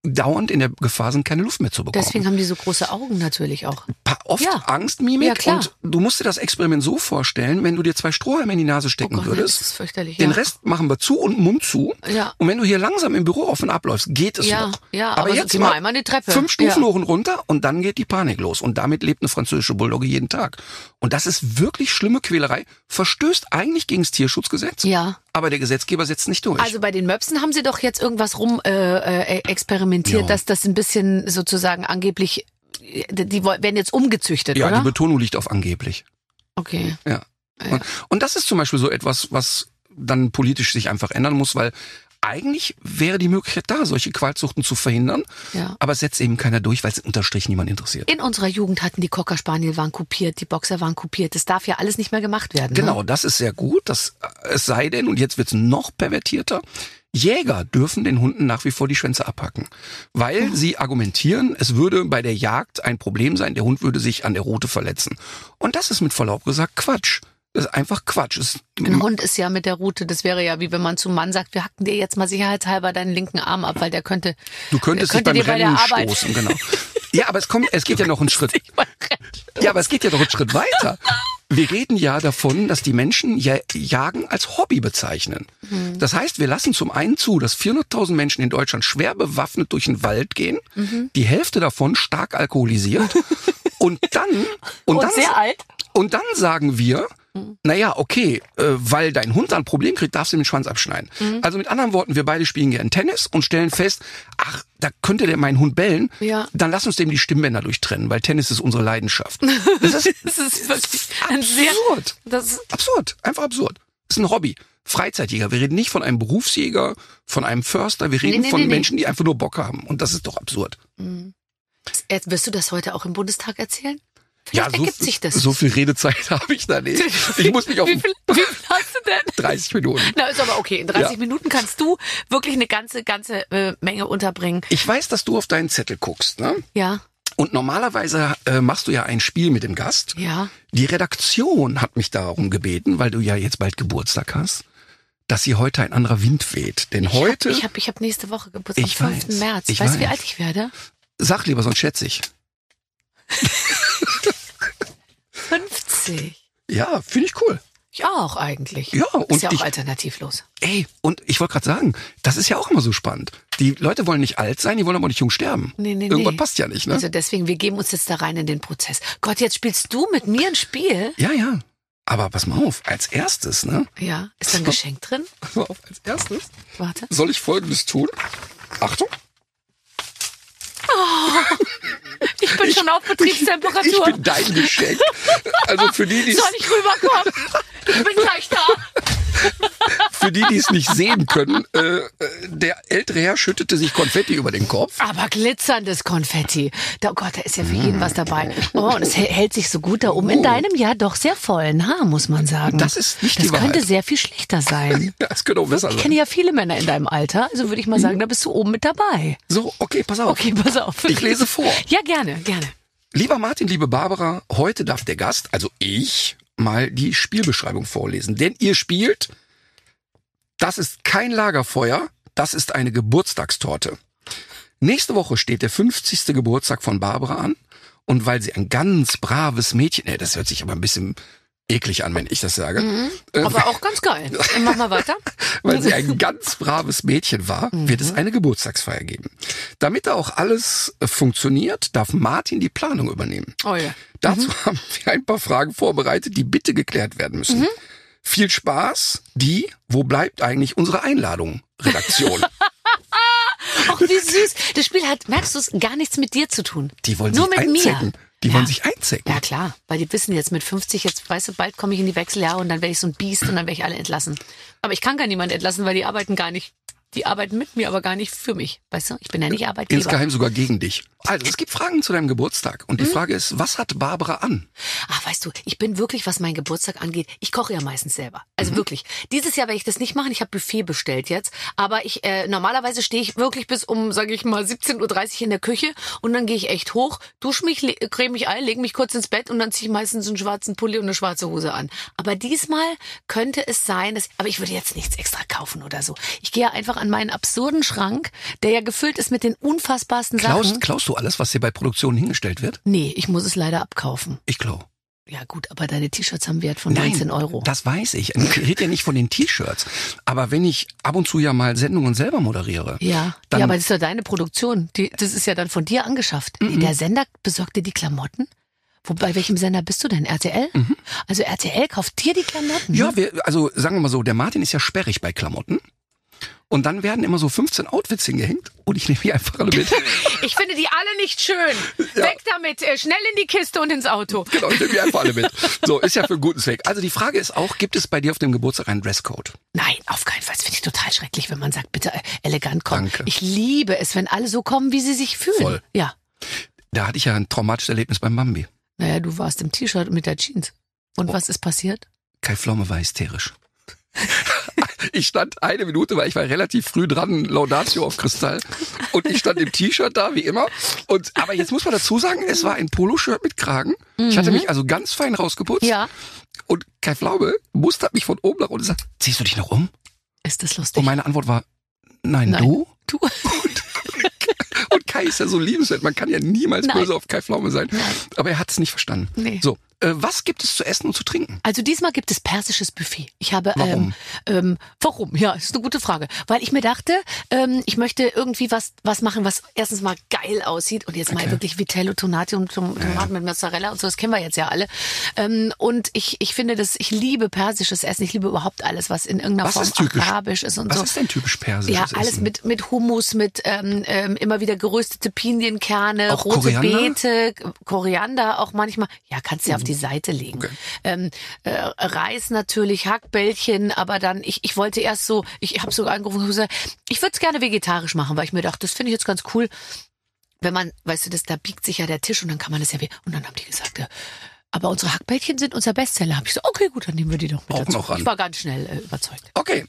dauernd in der Gefahr sind, keine Luft mehr zu bekommen. Deswegen haben die so große Augen natürlich auch. Oft Angstmimik. Ja, klar. Und du musst dir das Experiment so vorstellen, wenn du dir 2 Strohhalme in die Nase stecken würdest, das ist fürchterlich, den Rest machen wir zu und Mund zu. Ja. Und wenn du hier langsam im Büro auf und ab läufst, geht es noch. Ja, aber jetzt mal einmal eine Treppe. 5 Stufen hoch und runter und dann geht die Panik los. Und damit lebt eine französische Bulldogge jeden Tag. Und das ist wirklich schlimme Quälerei. Verstößt eigentlich gegen das Tierschutzgesetz. Ja. Aber der Gesetzgeber setzt nicht durch. Also bei den Möpsen haben sie doch jetzt irgendwas experimentiert, dass das ein bisschen sozusagen angeblich, die werden jetzt umgezüchtet, oder? Ja, die Betonung liegt auf angeblich. Okay. Ja. Und das ist zum Beispiel so etwas, was dann politisch sich einfach ändern muss, weil eigentlich wäre die Möglichkeit da, solche Qualzuchten zu verhindern. Ja. Aber es setzt eben keiner durch, weil es unterstrich niemand interessiert. In unserer Jugend hatten die Cocker Spaniel waren kopiert, die Boxer waren kopiert. Das darf ja alles nicht mehr gemacht werden. Genau, ne? Das ist sehr gut. Es sei denn, und jetzt wird's noch pervertierter, Jäger dürfen den Hunden nach wie vor die Schwänze abhacken, weil sie argumentieren, es würde bei der Jagd ein Problem sein, der Hund würde sich an der Rute verletzen. Und das ist mit Verlaub gesagt Quatsch. Das ist einfach Quatsch. Ein Hund ist ja mit der Rute, das wäre ja wie wenn man zum Mann sagt, wir hacken dir jetzt mal sicherheitshalber deinen linken Arm ab, weil der könnte. Du könntest dich beim Rennen stoßen, genau. Ja, aber es geht ja noch einen Schritt. Ja, aber es geht ja noch einen Schritt weiter. Wir reden ja davon, dass die Menschen Jagen als Hobby bezeichnen. Das heißt, wir lassen zum einen zu, dass 400.000 Menschen in Deutschland schwer bewaffnet durch den Wald gehen, die Hälfte davon stark alkoholisiert und dann sehr alt. Und dann sagen wir, naja, okay, weil dein Hund da ein Problem kriegt, darfst du ihm den Schwanz abschneiden. Also mit anderen Worten, wir beide spielen gerne Tennis und stellen fest, ach, da könnte der meinen Hund bellen, dann lass uns dem die Stimmbänder durchtrennen, weil Tennis ist unsere Leidenschaft. Das ist wirklich absurd. Absurd, einfach absurd. Das ist ein Hobby. Freizeitjäger. Wir reden nicht von einem Berufsjäger, von einem Förster, wir reden von Menschen, die einfach nur Bock haben. Und das ist doch absurd. Wirst du das heute auch im Bundestag erzählen? Vielleicht ergibt sich das. So viel Redezeit habe ich da nicht. Ich muss mich auf... Wie viel hast du denn? 30 Minuten. Na, ist aber okay. In 30 Minuten kannst du wirklich eine ganze Menge unterbringen. Ich weiß, dass du auf deinen Zettel guckst, ne? Ja. Und normalerweise machst du ja ein Spiel mit dem Gast. Ja. Die Redaktion hat mich darum gebeten, weil du ja jetzt bald Geburtstag hast, dass hier heute ein anderer Wind weht. Denn heute... Ich hab nächste Woche Geburtstag, am 5. März. Weißt du, wie alt ich werde? Sag lieber, sonst schätze ich. 50. Ja, finde ich cool. Ich auch eigentlich. Ja, und ist ja auch alternativlos. Ey, und ich wollte gerade sagen, das ist ja auch immer so spannend. Die Leute wollen nicht alt sein, die wollen aber nicht jung sterben. Nee. Irgendwas passt ja nicht, ne? Also deswegen, wir geben uns jetzt da rein in den Prozess. Gott, jetzt spielst du mit mir ein Spiel? Ja. Aber pass mal auf, als erstes, ne? Ja, ist da ein Geschenk drin? Pass mal auf, als erstes. Warte. Soll ich Folgendes tun? Achtung. Oh, ich bin schon auf Betriebstemperatur. Ich bin dein Geschenk. Also für die, Soll ich rüberkommen? Ich bin gleich da. Für die es nicht sehen können, der ältere Herr schüttete sich Konfetti über den Kopf. Aber glitzerndes Konfetti. Oh Gott, da ist ja für jeden was dabei. Oh, und es hält sich so gut da oben in deinem ja doch sehr vollen Haar, muss man sagen. Das ist nicht die Wahrheit. Das könnte sehr viel schlechter sein. Das könnte auch besser sein. Ich kenne ja viele Männer in deinem Alter, also würde ich mal sagen, da bist du oben mit dabei. So, okay, pass auf. Ich lese vor. Ja, gerne. Lieber Martin, liebe Barbara, heute darf der Gast, also ich, mal die Spielbeschreibung vorlesen. Denn ihr spielt, das ist kein Lagerfeuer, das ist eine Geburtstagstorte. Nächste Woche steht der 50. Geburtstag von Barbara an. Und weil sie ein ganz braves Mädchen, das hört sich aber ein bisschen eklig an, wenn ich das sage. Aber auch ganz geil. Mach mal weiter. Weil sie ein ganz braves Mädchen war, wird es eine Geburtstagsfeier geben. Damit da auch alles funktioniert, darf Martin die Planung übernehmen. Oh ja. Dazu haben wir ein paar Fragen vorbereitet, die bitte geklärt werden müssen. Viel Spaß, wo bleibt eigentlich unsere Einladung, Redaktion? Ach, wie süß. Das Spiel hat, merkst du es, gar nichts mit dir zu tun. Die wollen nur sich mit einzecken. mir. Die wollen sich einzecken. Ja, klar. Weil die wissen jetzt mit 50, jetzt weißt du, bald komme ich in die Wechseljahre und dann werde ich so ein Biest und dann werde ich alle entlassen. Aber ich kann gar niemand entlassen, weil die arbeiten gar nicht. Die arbeiten mit mir, aber gar nicht für mich. Weißt du, ich bin ja nicht Arbeitgeber. Insgeheim sogar gegen dich. Also, es gibt Fragen zu deinem Geburtstag. Und die Frage ist, was hat Barbara an? Ach, weißt du, ich bin wirklich, was meinen Geburtstag angeht, ich koche ja meistens selber. Also wirklich. Dieses Jahr werde ich das nicht machen. Ich habe Buffet bestellt jetzt. Aber normalerweise stehe ich wirklich bis um, sage ich mal, 17.30 Uhr in der Küche. Und dann gehe ich echt hoch, dusche mich, creme mich ein, lege mich kurz ins Bett und dann ziehe ich meistens einen schwarzen Pulli und eine schwarze Hose an. Aber diesmal könnte es sein, aber ich würde jetzt nichts extra kaufen oder so. Ich gehe einfach an meinen absurden Schrank, der ja gefüllt ist mit den unfassbarsten Sachen. Klaust du alles, was dir bei Produktionen hingestellt wird? Nee, ich muss es leider abkaufen. Ich klau. Ja gut, aber deine T-Shirts haben Wert von 19 Euro. Das weiß ich. Ich rede ja nicht von den T-Shirts. Aber wenn ich ab und zu ja mal Sendungen selber moderiere. Ja, dann aber das ist ja deine Produktion. Das ist ja dann von dir angeschafft. Der Sender besorgt dir die Klamotten? Bei welchem Sender bist du denn? RTL? Also RTL kauft dir die Klamotten? Ja, also sagen wir mal so, der Martin ist ja sperrig bei Klamotten. Und dann werden immer so 15 Outfits hingehängt und ich nehme die einfach alle mit. Ich finde die alle nicht schön. Ja. Weg damit, schnell in die Kiste und ins Auto. Genau, ich nehme die einfach alle mit. So, ist ja für einen guten Zweck. Also die Frage ist auch, gibt es bei dir auf dem Geburtstag einen Dresscode? Nein, auf keinen Fall. Das finde ich total schrecklich, wenn man sagt, bitte elegant kommen. Danke. Ich liebe es, wenn alle so kommen, wie sie sich fühlen. Voll. Ja. Da hatte ich ja ein traumatisches Erlebnis beim Bambi. Naja, du warst im T-Shirt mit der Jeans. Und was ist passiert? Kai Pflaume war hysterisch. Ich stand eine Minute, weil ich war relativ früh dran, Laudatio auf Kristall. Und ich stand im T-Shirt da, wie immer. Aber jetzt muss man dazu sagen, es war ein Poloshirt mit Kragen. Ich hatte mich also ganz fein rausgeputzt. Ja. Und Kai Pflaume mustert mich von oben nach unten und sagt, ziehst du dich noch um? Ist das lustig? Und meine Antwort war, nein. Du? Du. Und Kai ist ja so liebenswert. Man kann ja niemals böse auf Kai Pflaume sein. Nein. Aber er hat es nicht verstanden. Nee. So, was gibt es zu essen und zu trinken? Also diesmal gibt es persisches Buffet. Ich habe Warum? Warum? Ja, ist eine gute Frage. Weil ich mir dachte, ich möchte irgendwie was machen, was erstens mal geil aussieht und jetzt mal wirklich Vitello, Tonati und Tomaten mit Mozzarella und so, das kennen wir jetzt ja alle. Und ich finde ich liebe persisches Essen. Ich liebe überhaupt alles, was in irgendeiner Form arabisch ist und was so. Was ist denn typisch persisches Essen? Ja, alles mit Hummus, mit immer wieder geröstete Pinienkerne, auch rote Koriander? Beete, Koriander auch manchmal. Ja, kannst du ja auf die Seite legen. Okay. Reis natürlich, Hackbällchen, aber dann, ich wollte erst so, ich habe sogar angerufen und gesagt, ich würde es gerne vegetarisch machen, weil ich mir dachte, das finde ich jetzt ganz cool. Wenn man, weißt du, da biegt sich ja der Tisch und dann kann man das ja und dann haben die gesagt, aber unsere Hackbällchen sind unser Bestseller. Habe ich gesagt, okay, gut, dann nehmen wir die doch mit dazu. Noch ran. Ich war ganz schnell überzeugt. Okay,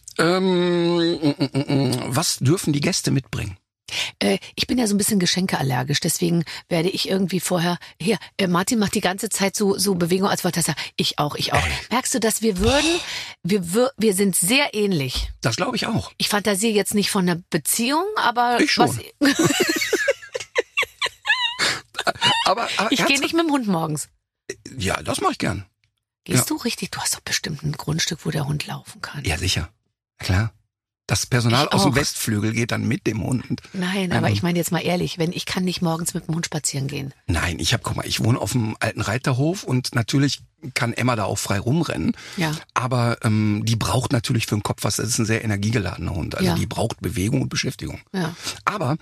was dürfen die Gäste mitbringen? Ich bin ja so ein bisschen geschenkeallergisch, deswegen werde ich irgendwie vorher, Martin macht die ganze Zeit so Bewegungen, als wollte er sagen, ich auch. Merkst du, dass wir sind sehr ähnlich. Das glaube ich auch. Ich fantasiere jetzt nicht von einer Beziehung, aber ich schon. aber ich gehe nicht mit dem Hund morgens. Ja, das mache ich gern. Gehst du richtig? Du hast doch bestimmt ein Grundstück, wo der Hund laufen kann. Ja, sicher. Klar. Das Personal aus dem Westflügel geht dann mit dem Hund. Nein, aber ich meine jetzt mal ehrlich, ich kann nicht morgens mit dem Hund spazieren gehen. Nein, ich wohne auf dem alten Reiterhof und natürlich kann Emma da auch frei rumrennen. Ja. Aber die braucht natürlich für den Kopf was. Das ist ein sehr energiegeladener Hund. Also die braucht Bewegung und Beschäftigung. Ja. Aber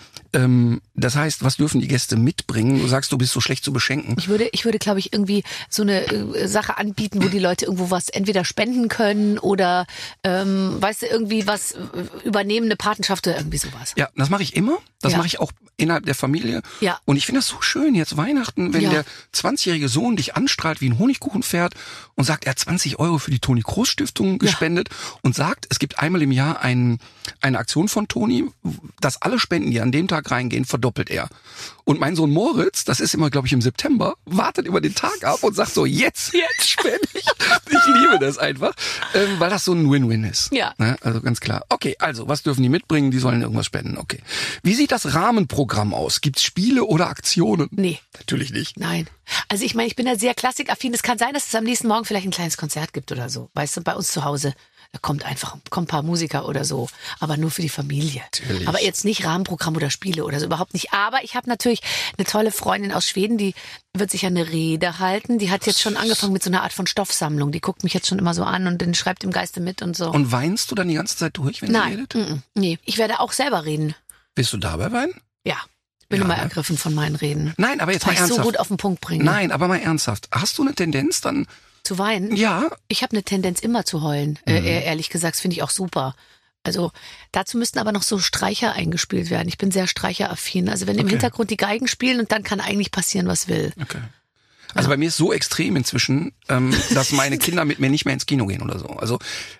das heißt, was dürfen die Gäste mitbringen? Du sagst, du bist so schlecht zu beschenken. Ich würde, glaube ich, irgendwie so eine Sache anbieten, wo die Leute irgendwo was entweder spenden können oder weißt du, irgendwie was übernehmen, eine Patenschaft oder irgendwie sowas. Ja, das mache ich immer. Das mache ich auch innerhalb der Familie. Ja. Und ich finde das so schön, jetzt Weihnachten, wenn der 20-jährige Sohn dich anstrahlt wie ein Honigkuchenpferd und sagt, er hat 20 € für die Toni Kroos Stiftung gespendet und sagt, es gibt einmal im Jahr eine Aktion von Toni, dass alle Spenden, die an dem Tag reingehen, verdoppelt er. Und mein Sohn Moritz, das ist immer, glaube ich, im September, wartet über den Tag ab und sagt so, jetzt spende ich. Ich liebe das einfach, weil das so ein Win-Win ist. Ja. Ne? Also ganz klar. Okay, also, was dürfen die mitbringen? Die sollen irgendwas spenden. Okay. Wie sieht das Rahmenprogramm aus? Gibt's Spiele oder Aktionen? Nee. Natürlich nicht. Nein. Also ich meine, ich bin da sehr klassikaffin. Es kann sein, dass es am nächsten Morgen vielleicht ein kleines Konzert gibt oder so. Weißt du, bei uns zu Hause. Da kommt ein paar Musiker oder so, aber nur für die Familie. Natürlich. Aber jetzt nicht Rahmenprogramm oder Spiele oder so, überhaupt nicht. Aber ich habe natürlich eine tolle Freundin aus Schweden, die wird sich eine Rede halten. Die hat jetzt schon angefangen mit so einer Art von Stoffsammlung. Die guckt mich jetzt schon immer so an und dann schreibt im Geiste mit und so. Und weinst du dann die ganze Zeit durch, wenn sie redet? Nee, ich werde auch selber reden. Willst du dabei weinen? Ja. Bin immer ergriffen von meinen Reden. Nein, aber jetzt mal ernsthaft. so gut auf den Punkt bringen. Nein, aber mal ernsthaft. Hast du eine Tendenz dann... Zu weinen? Ja. Ich habe eine Tendenz immer zu heulen. Ehrlich gesagt, das finde ich auch super. Also dazu müssten aber noch so Streicher eingespielt werden. Ich bin sehr streicheraffin. Also wenn im Hintergrund die Geigen spielen und dann kann eigentlich passieren, was will. Okay. Also bei mir ist so extrem inzwischen, dass meine Kinder mit mir nicht mehr ins Kino gehen oder so. Also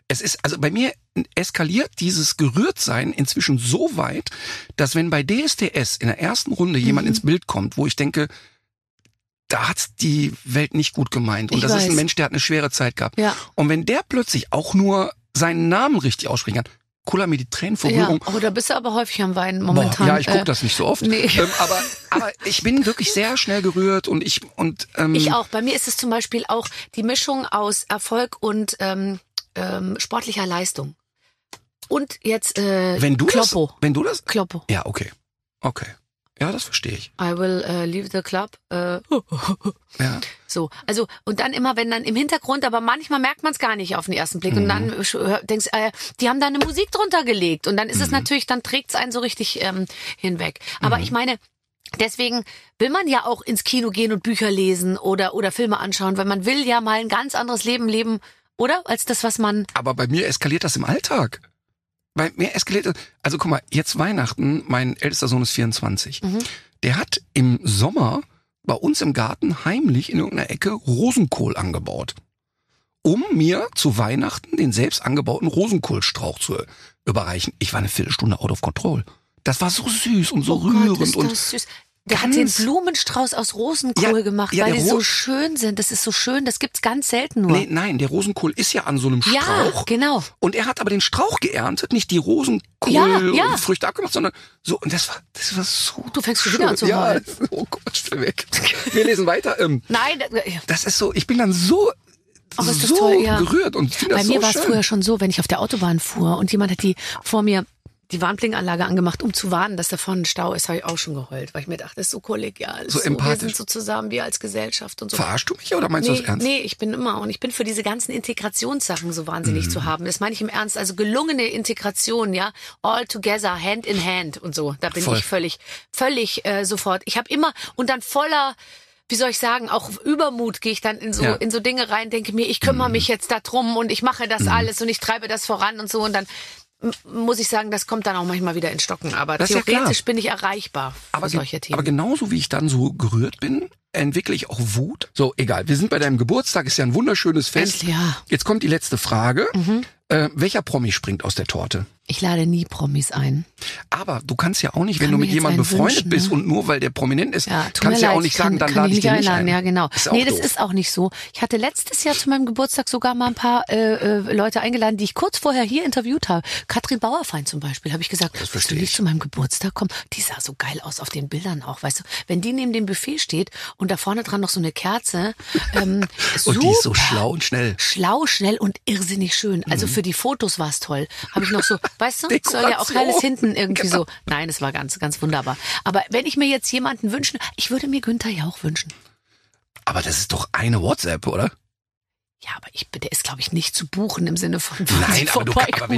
bei mir eskaliert dieses Gerührtsein inzwischen so weit, dass wenn bei DSDS in der ersten Runde jemand ins Bild kommt, wo ich denke, da hat's die Welt nicht gut gemeint. Und das ist ein Mensch, der hat eine schwere Zeit gehabt. Ja. Und wenn der plötzlich auch nur seinen Namen richtig aussprechen kann, kuller mir die Tränen vor Rührung. Ja, da bist du aber häufig am Weinen momentan. Ja, ich gucke das nicht so oft. Nee. Aber ich bin wirklich sehr schnell gerührt und ich auch. Bei mir ist es zum Beispiel auch die Mischung aus Erfolg und sportlicher Leistung. Und jetzt Kloppo. Wenn du das? Kloppo. Ja, okay. Ja, das verstehe ich. I will leave the club. Ja. So, also und dann immer, wenn dann im Hintergrund, aber manchmal merkt man es gar nicht auf den ersten Blick und dann denkst, die haben da eine Musik drunter gelegt und dann ist es natürlich, dann trägt es einen so richtig hinweg. Aber ich meine, deswegen will man ja auch ins Kino gehen und Bücher lesen oder Filme anschauen, weil man will ja mal ein ganz anderes Leben leben, oder? Als das, was man... Aber bei mir eskaliert das im Alltag. Bei mir eskaliert das... Also guck mal, jetzt Weihnachten, mein ältester Sohn ist 24. Der hat im Sommer bei uns im Garten heimlich in irgendeiner Ecke Rosenkohl angebaut. Um mir zu Weihnachten den selbst angebauten Rosenkohlstrauch zu überreichen. Ich war eine Viertelstunde out of control. Das war so süß und so rührend. Gott, ist das süß. Der hat den Blumenstrauß aus Rosenkohl gemacht, weil die so schön sind. Das ist so schön, das gibt's ganz selten nur. Nee, nein, der Rosenkohl ist ja an so einem Strauch. Ja, genau. Und er hat aber den Strauch geerntet, nicht die Rosenkohlfrüchte abgemacht, sondern so. Und das war so. Du fängst schon wieder an zu heulen. Oh Gott, stell weg. Wir lesen weiter. Nein, das ist so. Ich bin dann so. Ist das so toll, ja. gerührt und finde das so schön. Bei mir war es früher schon so, wenn ich auf der Autobahn fuhr und jemand hat die vor mir die Warnblinkanlage angemacht, um zu warnen, dass da vorne ein Stau ist, habe ich auch schon geheult, weil ich mir dachte, das ist so kollegial. So empathisch. Wir sind so zusammen, wir als Gesellschaft und so. Verarschst du mich oder meinst du das ernst? Nee, ich bin für diese ganzen Integrationssachen so wahnsinnig zu haben. Das meine ich im Ernst. Also gelungene Integration, ja, all together, hand in hand und so. Da bin ich völlig sofort. Ich habe immer und dann voller, wie soll ich sagen, auch Übermut gehe ich dann in so Dinge rein, denke mir, ich kümmere mich jetzt da drum und ich mache das alles und ich treibe das voran und so und dann muss ich sagen, das kommt dann auch manchmal wieder ins Stocken. Aber das theoretisch bin ich erreichbar für solche Themen. Aber genauso wie ich dann so gerührt bin, entwickle ich auch Wut. So, egal. Wir sind bei deinem Geburtstag, ist ja ein wunderschönes Fest. Ja. Jetzt kommt die letzte Frage. Welcher Promi springt aus der Torte? Ich lade nie Promis ein. Aber du kannst ja auch nicht, wenn du mit jemandem befreundet bist und nur weil der prominent ist, kannst du ja auch nicht sagen, dann lade ich dich nicht ein. Ja, genau. Das ist auch nicht so. Ich hatte letztes Jahr zu meinem Geburtstag sogar mal ein paar Leute eingeladen, die ich kurz vorher hier interviewt habe. Katrin Bauerfeind zum Beispiel, habe ich gesagt, willst du nicht zu meinem Geburtstag kommen? Die sah so geil aus auf den Bildern auch, weißt du. Wenn die neben dem Buffet steht und da vorne dran noch so eine Kerze. Und die ist so schlau und schnell. Schlau, schnell und irrsinnig schön. Also für die Fotos war es toll. Habe ich noch so, weißt du, soll ja auch alles hinten irgendwie so. Nein, es war ganz, ganz wunderbar. Aber wenn ich mir jetzt jemanden wünschen, ich würde mir Günther Jauch wünschen. Aber das ist doch eine WhatsApp, oder? Ja, aber der ist, glaube ich, nicht zu buchen im Sinne von Nein, aber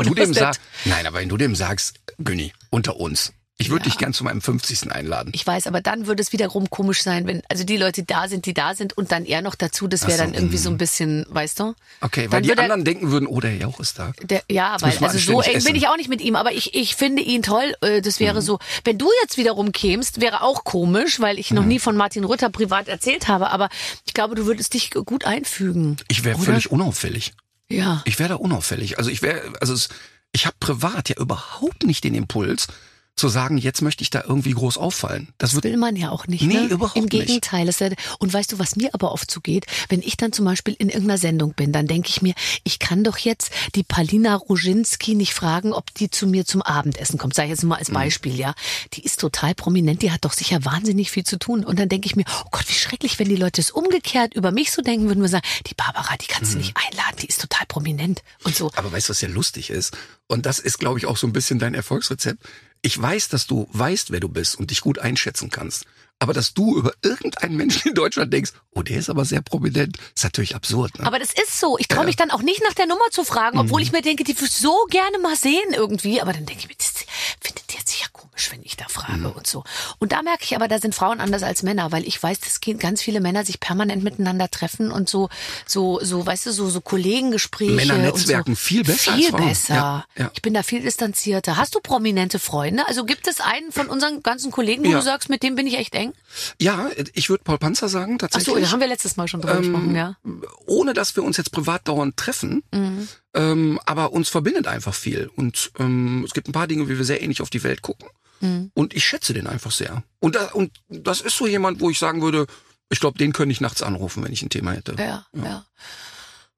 wenn du dem sagst, Günni, unter uns. Ich würde dich gern zu meinem 50. einladen. Ich weiß, aber dann würde es wiederum komisch sein, wenn also die Leute da sind, die da sind und dann er noch dazu, das wäre dann irgendwie so ein bisschen, weißt du? Okay, weil die anderen denken würden, oh, der Jauch ist da. Weil also so eng bin ich auch nicht mit ihm, aber ich finde ihn toll. Das wäre so, wenn du jetzt wiederum kämst, wäre auch komisch, weil ich noch nie von Martin Rütter privat erzählt habe, aber ich glaube, du würdest dich gut einfügen. Ich wäre völlig unauffällig. Ja. Ich wäre da unauffällig. Also ich habe privat ja überhaupt nicht den Impuls, zu sagen, jetzt möchte ich da irgendwie groß auffallen. Das will man ja auch nicht. Nee, ne? Überhaupt nicht. Im Gegenteil. Und weißt du, was mir aber oft so geht? Wenn ich dann zum Beispiel in irgendeiner Sendung bin, dann denke ich mir, ich kann doch jetzt die Palina Roginski nicht fragen, ob die zu mir zum Abendessen kommt. Sag ich jetzt mal als Beispiel, ja. Die ist total prominent, die hat doch sicher wahnsinnig viel zu tun. Und dann denke ich mir, oh Gott, wie schrecklich, wenn die Leute es umgekehrt über mich so denken, würden wir sagen, die Barbara, die kannst du nicht einladen, die ist total prominent und so. Aber weißt du, was ja lustig ist? Und das ist, glaube ich, auch so ein bisschen dein Erfolgsrezept. Ich weiß, dass du weißt, wer du bist und dich gut einschätzen kannst. Aber dass du über irgendeinen Menschen in Deutschland denkst, oh, der ist aber sehr prominent, ist natürlich absurd. Ne? Aber das ist so. Ich traue mich dann auch nicht nach der Nummer zu fragen, obwohl ich mir denke, die würde so gerne mal sehen irgendwie. Aber dann denke ich mir, das findet die jetzt sicher komisch, wenn ich da frage und so. Und da merke ich aber, da sind Frauen anders als Männer, weil ich weiß, dass ganz viele Männer sich permanent miteinander treffen und so, weißt du, so Kollegengespräche. Männer netzwerken und so. viel besser Viel als Frauen. besser. Ja. Ich bin da viel distanzierter. Hast du prominente Freunde? Also gibt es einen von unseren ganzen Kollegen, wo du sagst, mit dem bin ich echt eng? Ja, ich würde Paul Panzer sagen, tatsächlich. Ach so, da haben wir letztes Mal schon drüber gesprochen, ja. Ohne, dass wir uns jetzt privat dauernd treffen, aber uns verbindet einfach viel. Und es gibt ein paar Dinge, wie wir sehr ähnlich auf die Welt gucken. Und ich schätze den einfach sehr. Und das ist so jemand, wo ich sagen würde, ich glaube, den könnte ich nachts anrufen, wenn ich ein Thema hätte. Ja.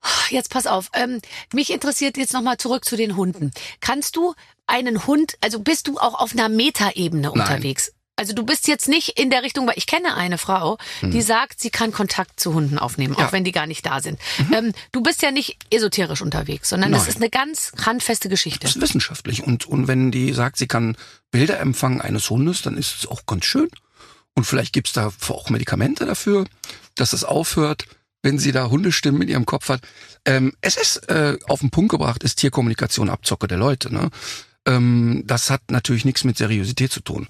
Jetzt pass auf. Mich interessiert jetzt nochmal zurück zu den Hunden. Kannst du einen Hund, also bist du auch auf einer Metaebene unterwegs? Also du bist jetzt nicht in der Richtung, weil ich kenne eine Frau, die sagt, sie kann Kontakt zu Hunden aufnehmen, auch wenn die gar nicht da sind. Du bist ja nicht esoterisch unterwegs, sondern das ist eine ganz handfeste Geschichte. Das ist wissenschaftlich. Und wenn die sagt, sie kann Bilder empfangen eines Hundes, dann ist es auch ganz schön. Und vielleicht gibt's da auch Medikamente dafür, dass es aufhört, wenn sie da Hundestimmen in ihrem Kopf hat. Es ist auf den Punkt gebracht, ist Tierkommunikation Abzocke der Leute. Ne? Das hat natürlich nichts mit Seriosität zu tun.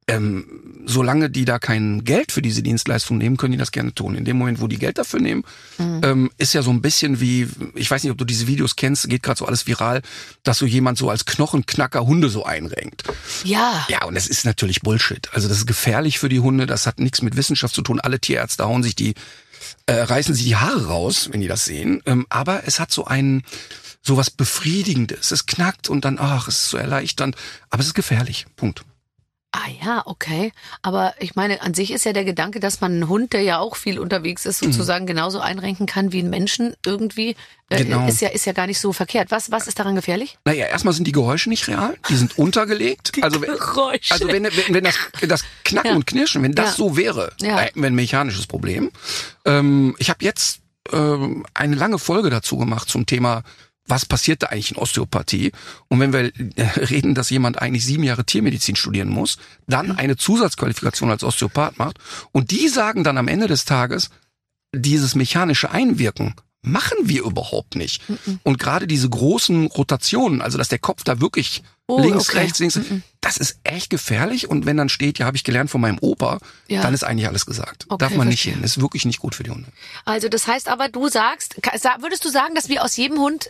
Solange die da kein Geld für diese Dienstleistung nehmen, können die das gerne tun. In dem Moment, wo die Geld dafür nehmen, ist ja so ein bisschen wie, ich weiß nicht, ob du diese Videos kennst, geht gerade so alles viral, dass so jemand so als Knochenknacker Hunde so einrenkt. Ja. Ja, und das ist natürlich Bullshit. Also das ist gefährlich für die Hunde, das hat nichts mit Wissenschaft zu tun. Alle Tierärzte hauen sich reißen sich die Haare raus, wenn die das sehen. Aber es hat so was Befriedigendes. Es knackt und dann, es ist so erleichternd. Aber es ist gefährlich. Punkt. Ah ja, okay. Aber ich meine, an sich ist ja der Gedanke, dass man einen Hund, der ja auch viel unterwegs ist, sozusagen genauso einrenken kann wie einen Menschen irgendwie, Genau. ist ja gar nicht so verkehrt. Was ist daran gefährlich? Naja, erstmal sind die Geräusche nicht real. Die sind untergelegt. Geräusche. Also wenn das Knacken und Knirschen, wenn das so wäre, hätten wir ein mechanisches Problem. Ich habe jetzt eine lange Folge dazu gemacht zum Thema, was passiert da eigentlich in Osteopathie? Und wenn wir reden, dass jemand eigentlich 7 Jahre Tiermedizin studieren muss, dann eine Zusatzqualifikation als Osteopath macht und die sagen dann am Ende des Tages, dieses mechanische Einwirken machen wir überhaupt nicht. Und gerade diese großen Rotationen, also dass der Kopf da wirklich rechts, links, das ist echt gefährlich. Und wenn dann steht, ja, habe ich gelernt von meinem Opa, dann ist eigentlich alles gesagt. Okay, darf man nicht hin. Ist wirklich nicht gut für die Hunde. Also das heißt aber, würdest du sagen, dass wir aus jedem Hund,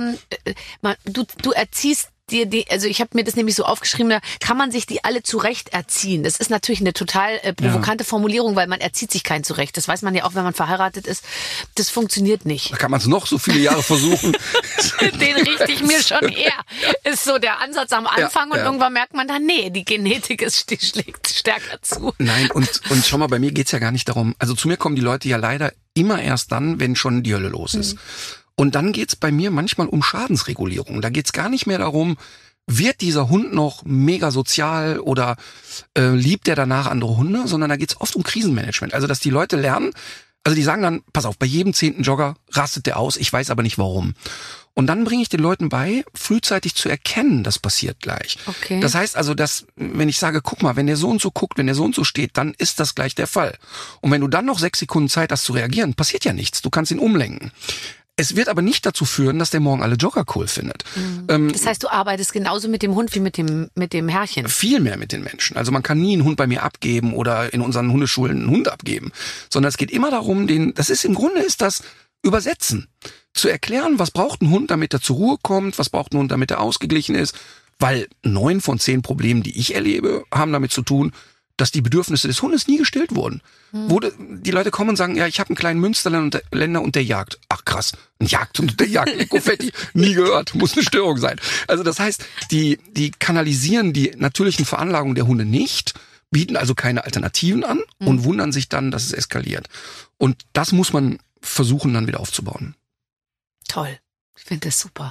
du erziehst also ich habe mir das nämlich so aufgeschrieben, da kann man sich die alle zurecht erziehen. Das ist natürlich eine total provokante Formulierung, weil man erzieht sich keinen zurecht. Das weiß man ja auch, wenn man verheiratet ist. Das funktioniert nicht. Da kann man es noch so viele Jahre versuchen. Den richte ich mir schon her. Ist so der Ansatz am Anfang und irgendwann merkt man dann, nee, die Genetik schlägt stärker zu. Nein, und schau mal, bei mir geht's ja gar nicht darum, also zu mir kommen die Leute ja leider immer erst dann, wenn schon die Hölle los ist. Und dann geht's bei mir manchmal um Schadensregulierung. Da geht's gar nicht mehr darum, wird dieser Hund noch mega sozial oder liebt er danach andere Hunde, sondern da geht's oft um Krisenmanagement. Also dass die Leute lernen, also die sagen dann, pass auf, bei jedem 10. Jogger rastet der aus, ich weiß aber nicht warum. Und dann bringe ich den Leuten bei, frühzeitig zu erkennen, das passiert gleich. Okay. Das heißt also, dass, wenn ich sage, guck mal, wenn der so und so guckt, wenn der so und so steht, dann ist das gleich der Fall. Und wenn du dann noch 6 Sekunden Zeit hast zu reagieren, passiert ja nichts. Du kannst ihn umlenken. Es wird aber nicht dazu führen, dass der morgen alle Jogger cool findet. Das heißt, du arbeitest genauso mit dem Hund wie mit dem Herrchen? Viel mehr mit den Menschen. Also man kann nie einen Hund bei mir abgeben oder in unseren Hundeschulen einen Hund abgeben. Sondern es geht immer darum, ist das Übersetzen. Zu erklären, was braucht ein Hund, damit er zur Ruhe kommt, was braucht ein Hund, damit er ausgeglichen ist. Weil 9 von 10 Problemen, die ich erlebe, haben damit zu tun, dass die Bedürfnisse des Hundes nie gestillt wurden. Wo die Leute kommen und sagen, ja, ich habe einen kleinen Münsterländer und der jagt. Ach krass, ein Jagdhund und der jagt. Ecofetti, nie gehört, muss eine Störung sein. Also das heißt, die kanalisieren die natürlichen Veranlagungen der Hunde nicht, bieten also keine Alternativen an und wundern sich dann, dass es eskaliert. Und das muss man versuchen dann wieder aufzubauen. Toll, ich finde das super.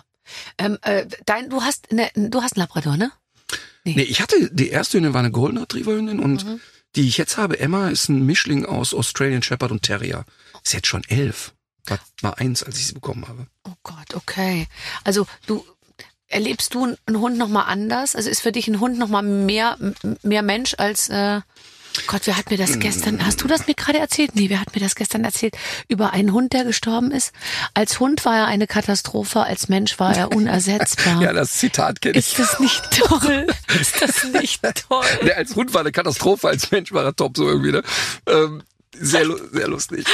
Du hast einen Labrador, ne? Nee, ich hatte, die erste Hündin war eine Golden Retriever Hündin und die ich jetzt habe, Emma, ist ein Mischling aus Australian Shepherd und Terrier. Ist jetzt schon 11. War mal 1, als ich sie bekommen habe. Oh Gott, okay. Also erlebst du einen Hund nochmal anders? Also ist für dich ein Hund nochmal mehr Mensch als, Gott, wer hat mir das gestern, hast du das mir gerade erzählt? Nee, wer hat mir das gestern erzählt? Über einen Hund, der gestorben ist? Als Hund war er eine Katastrophe, als Mensch war er unersetzbar. Ja, das Zitat kenne ich. Ist das nicht toll? Ist das nicht toll? Der als Hund war eine Katastrophe, als Mensch war er top, so irgendwie, ne? Sehr, sehr lustig.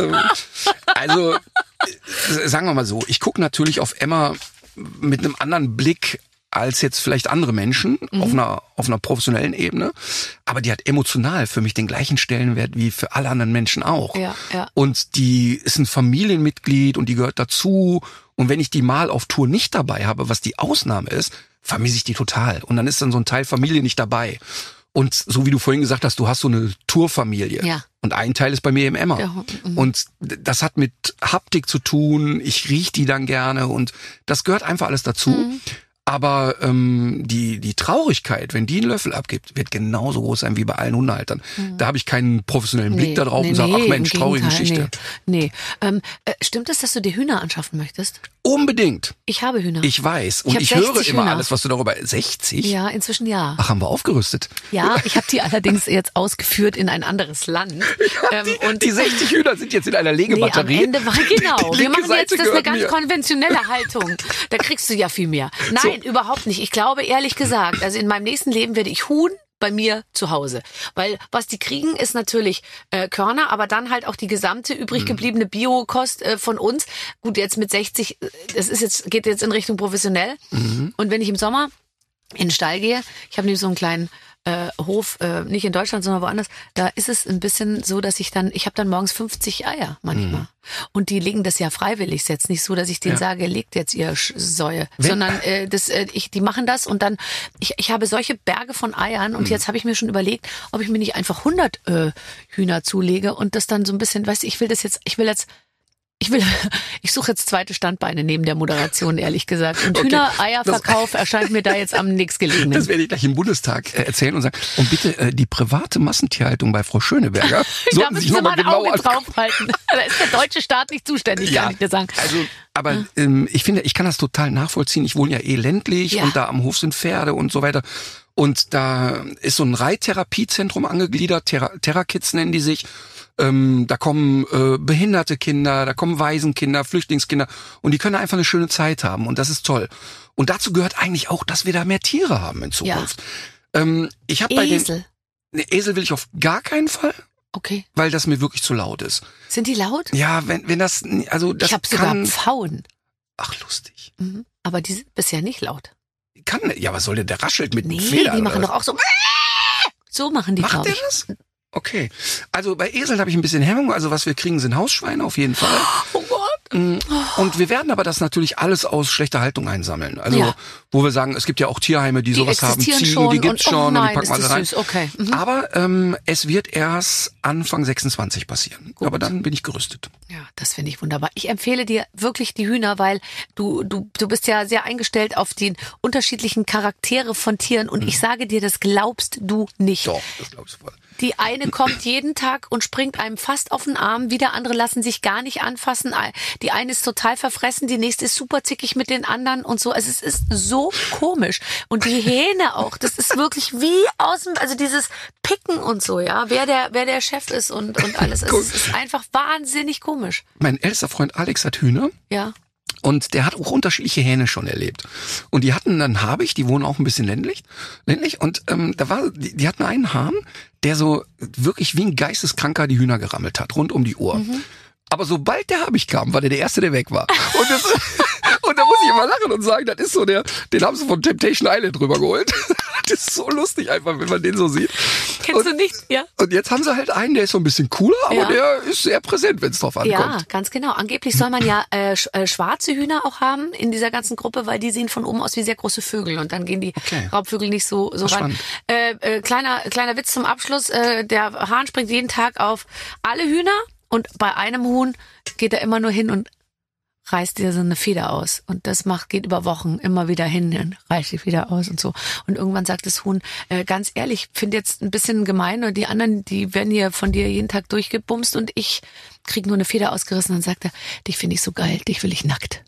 Also, sagen wir mal so, ich gucke natürlich auf Emma mit einem anderen Blick als jetzt vielleicht andere Menschen auf einer professionellen Ebene. Aber die hat emotional für mich den gleichen Stellenwert wie für alle anderen Menschen auch. Ja. Und die ist ein Familienmitglied und die gehört dazu. Und wenn ich die mal auf Tour nicht dabei habe, was die Ausnahme ist, vermisse ich die total. Und dann ist dann so ein Teil Familie nicht dabei. Und so wie du vorhin gesagt hast, du hast so eine Tourfamilie. Ja. Und ein Teil ist bei mir im Emmer. Ja. Und das hat mit Haptik zu tun. Ich riech die dann gerne und das gehört einfach alles dazu. Aber die Traurigkeit, wenn die einen Löffel abgibt, wird genauso groß sein wie bei allen Hundehaltern. Da habe ich keinen professionellen Blick da drauf und sage, ach Mensch, traurige Geschichte. Nee. Stimmt es, dass du dir Hühner anschaffen möchtest? Unbedingt. Ich habe Hühner. Ich weiß. Und ich höre immer Hühner. alles, was du darüber... 60? Ja, inzwischen ja. Ach, haben wir aufgerüstet? Ja, ich habe die allerdings jetzt ausgeführt in ein anderes Land. Und die 60 Hühner sind jetzt in einer Legebatterie. Nee, am Ende war genau. Wir machen jetzt Seite das eine gehört ganz mir. konventionelle Haltung. Da kriegst du ja viel mehr. Nein, überhaupt nicht. Ich glaube ehrlich gesagt, also in meinem nächsten Leben werde ich Huhn bei mir zu Hause. Weil was die kriegen, ist natürlich Körner, aber dann halt auch die gesamte übrig gebliebene Biokost von uns. Gut, jetzt mit 60, geht jetzt in Richtung professionell. Und wenn ich im Sommer in den Stall gehe, ich habe nämlich so einen kleinen Hof, nicht in Deutschland, sondern woanders, da ist es ein bisschen so, dass ich habe dann morgens 50 Eier manchmal. Und die legen das ja freiwillig. Ist jetzt nicht so, dass ich denen sage, legt jetzt ihr Säue, sondern die machen das und dann, ich habe solche Berge von Eiern und jetzt habe ich mir schon überlegt, ob ich mir nicht einfach 100 Hühner zulege und das dann so ein bisschen, weißt du, ich suche jetzt zweite Standbeine neben der Moderation, ehrlich gesagt. Und Okay. Hühner-Eierverkauf erscheint mir da jetzt am nächstgelegenen. Das werde ich gleich im Bundestag erzählen und sagen. Und bitte die private Massentierhaltung bei Frau Schöneberger Da sollten müssen sich Sie nochmal mal ein genau Auge draufhalten. Da ist der deutsche Staat nicht zuständig, kann ich dir sagen. Also, aber ich finde, ich kann das total nachvollziehen. Ich wohne ja ländlich und da am Hof sind Pferde und so weiter. Und da ist so ein Reittherapiezentrum angegliedert, Terra-Kids nennen die sich. Da kommen behinderte Kinder, da kommen Waisenkinder, Flüchtlingskinder und die können einfach eine schöne Zeit haben und das ist toll. Und dazu gehört eigentlich auch, dass wir da mehr Tiere haben in Zukunft. Ich habe Esel. Esel will ich auf gar keinen Fall, Okay. weil das mir wirklich zu laut ist. Sind die laut? Ja, wenn das, also das Ich habe sogar kann... Pfauen. Ach, lustig. Aber die sind bisher nicht laut. Ja, was soll der raschelt mit Nee, Federn? die machen oder doch auch so. So machen die, Macht glaube der ich. das? Okay. Also bei Eseln habe ich ein bisschen Hemmung. Also was wir kriegen, sind Hausschweine auf jeden Fall. Oh Gott. Und wir werden aber das natürlich alles aus schlechter Haltung einsammeln. Also wo wir sagen, es gibt ja auch Tierheime, die sowas haben. existieren Ziegen, schon die gibt's und, schon nein, und die packen wir ist alle das rein. süß. Okay. Aber es wird erst Anfang 26 passieren. Gut. Aber dann bin ich gerüstet. Ja, das finde ich wunderbar. Ich empfehle dir wirklich die Hühner, weil du bist ja sehr eingestellt auf die unterschiedlichen Charaktere von Tieren und ich sage dir, das glaubst du nicht. Doch, das glaube ich voll. Die eine kommt jeden Tag und springt einem fast auf den Arm, wieder andere lassen sich gar nicht anfassen. Die eine ist total verfressen, die nächste ist super zickig mit den anderen und so. Also es ist so komisch. Und die Hähne auch, das ist wirklich wie also dieses Picken und so, ja, wer der Chef ist und alles. Also es ist einfach wahnsinnig komisch. Mein ältester Freund Alex hat Hühner. Ja. Und der hat auch unterschiedliche Hähne schon erlebt. Und die hatten dann Habicht, die wohnen auch ein bisschen ländlich. Und die hatten einen Hahn, der so wirklich wie ein Geisteskranker die Hühner gerammelt hat, rund um die Uhr. Aber sobald der Habicht kam, war der Erste, der weg war. Und da muss ich immer lachen und sagen, das ist so den haben sie von Temptation Island rübergeholt. Das ist so lustig einfach, wenn man den so sieht. Kennst du nicht? Ja. Und jetzt haben sie halt einen, der ist so ein bisschen cooler, aber der ist sehr präsent, wenn es drauf ankommt. Ja, ganz genau. Angeblich soll man ja schwarze Hühner auch haben in dieser ganzen Gruppe, weil die sehen von oben aus wie sehr große Vögel und dann gehen die Raubvögel nicht so ran. Kleiner Witz zum Abschluss. Der Hahn springt jeden Tag auf alle Hühner und bei einem Huhn geht er immer nur hin und reißt dir so eine Feder aus. Und das geht über Wochen immer wieder hin, reißt die Feder aus und so. Und irgendwann sagt das Huhn, ganz ehrlich, finde jetzt ein bisschen gemein und die anderen, die werden hier von dir jeden Tag durchgebumst und ich krieg nur eine Feder ausgerissen. Dann sagt er, dich finde ich so geil, dich will ich nackt.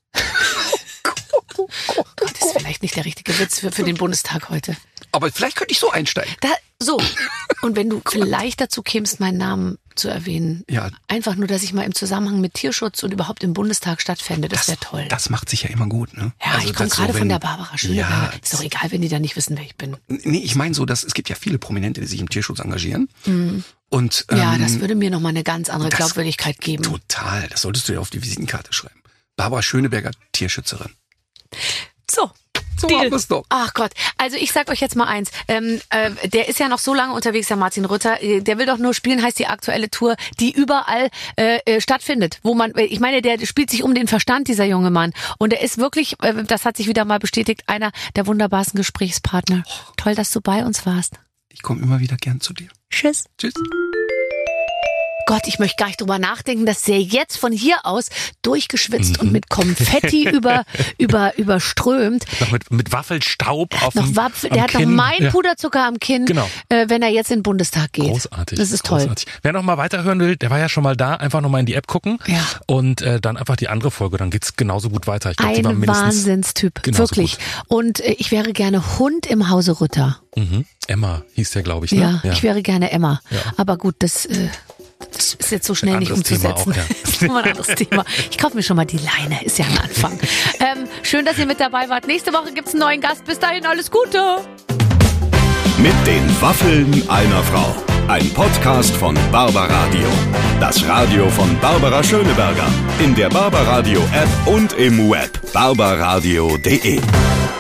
Das ist vielleicht nicht der richtige Witz für den Bundestag heute. Aber vielleicht könnte ich so einsteigen. So. Und wenn du vielleicht dazu kämst, meinen Namen zu erwähnen. Ja. Einfach nur, dass ich mal im Zusammenhang mit Tierschutz und überhaupt im Bundestag stattfände. Das wäre toll. Das macht sich ja immer gut, ne? Ja, also ich komme gerade von der Barbara Schöneberger. Ja, ist doch egal, wenn die da nicht wissen, wer ich bin. Nee, ich meine so, dass es gibt ja viele Prominente, die sich im Tierschutz engagieren. Und ja, das würde mir nochmal eine ganz andere Glaubwürdigkeit geben. Total. Das solltest du ja auf die Visitenkarte schreiben. Barbara Schöneberger, Tierschützerin. So. So haben wir's doch. Ach Gott, also ich sag euch jetzt mal eins, der ist ja noch so lange unterwegs, der Martin Rütter, der will doch nur spielen, heißt die aktuelle Tour, die überall stattfindet, ich meine, der spielt sich um den Verstand, dieser junge Mann, und er ist wirklich, das hat sich wieder mal bestätigt, einer der wunderbarsten Gesprächspartner. Toll, dass du bei uns warst. Ich komme immer wieder gern zu dir. Tschüss. Tschüss. Gott, ich möchte gar nicht drüber nachdenken, dass der jetzt von hier aus durchgeschwitzt und mit Konfetti überströmt. Noch mit Waffelstaub auf dem Der hat noch meinen Puderzucker am Kinn, genau. Wenn er jetzt in den Bundestag geht. Großartig. Das ist großartig. Toll. Wer noch mal weiterhören will, der war ja schon mal da, einfach noch mal in die App gucken und dann einfach die andere Folge, dann geht's genauso gut weiter. Ich glaub, die war Wahnsinnstyp, wirklich. Gut. Und ich wäre gerne Hund im Hause Rütter. Emma hieß der, glaube ich. Ne? Ja, ich wäre gerne Emma. Ja. Aber gut, das ist jetzt so schnell nicht umzusetzen. Das ist nochmal ein anderes Thema. Ich kaufe mir schon mal die Leine, ist ja ein Anfang. Schön, dass ihr mit dabei wart. Nächste Woche gibt's einen neuen Gast. Bis dahin, alles Gute. Mit den Waffeln einer Frau. Ein Podcast von Barbaradio. Das Radio von Barbara Schöneberger. In der Barbaradio App und im Web barbaradio.de.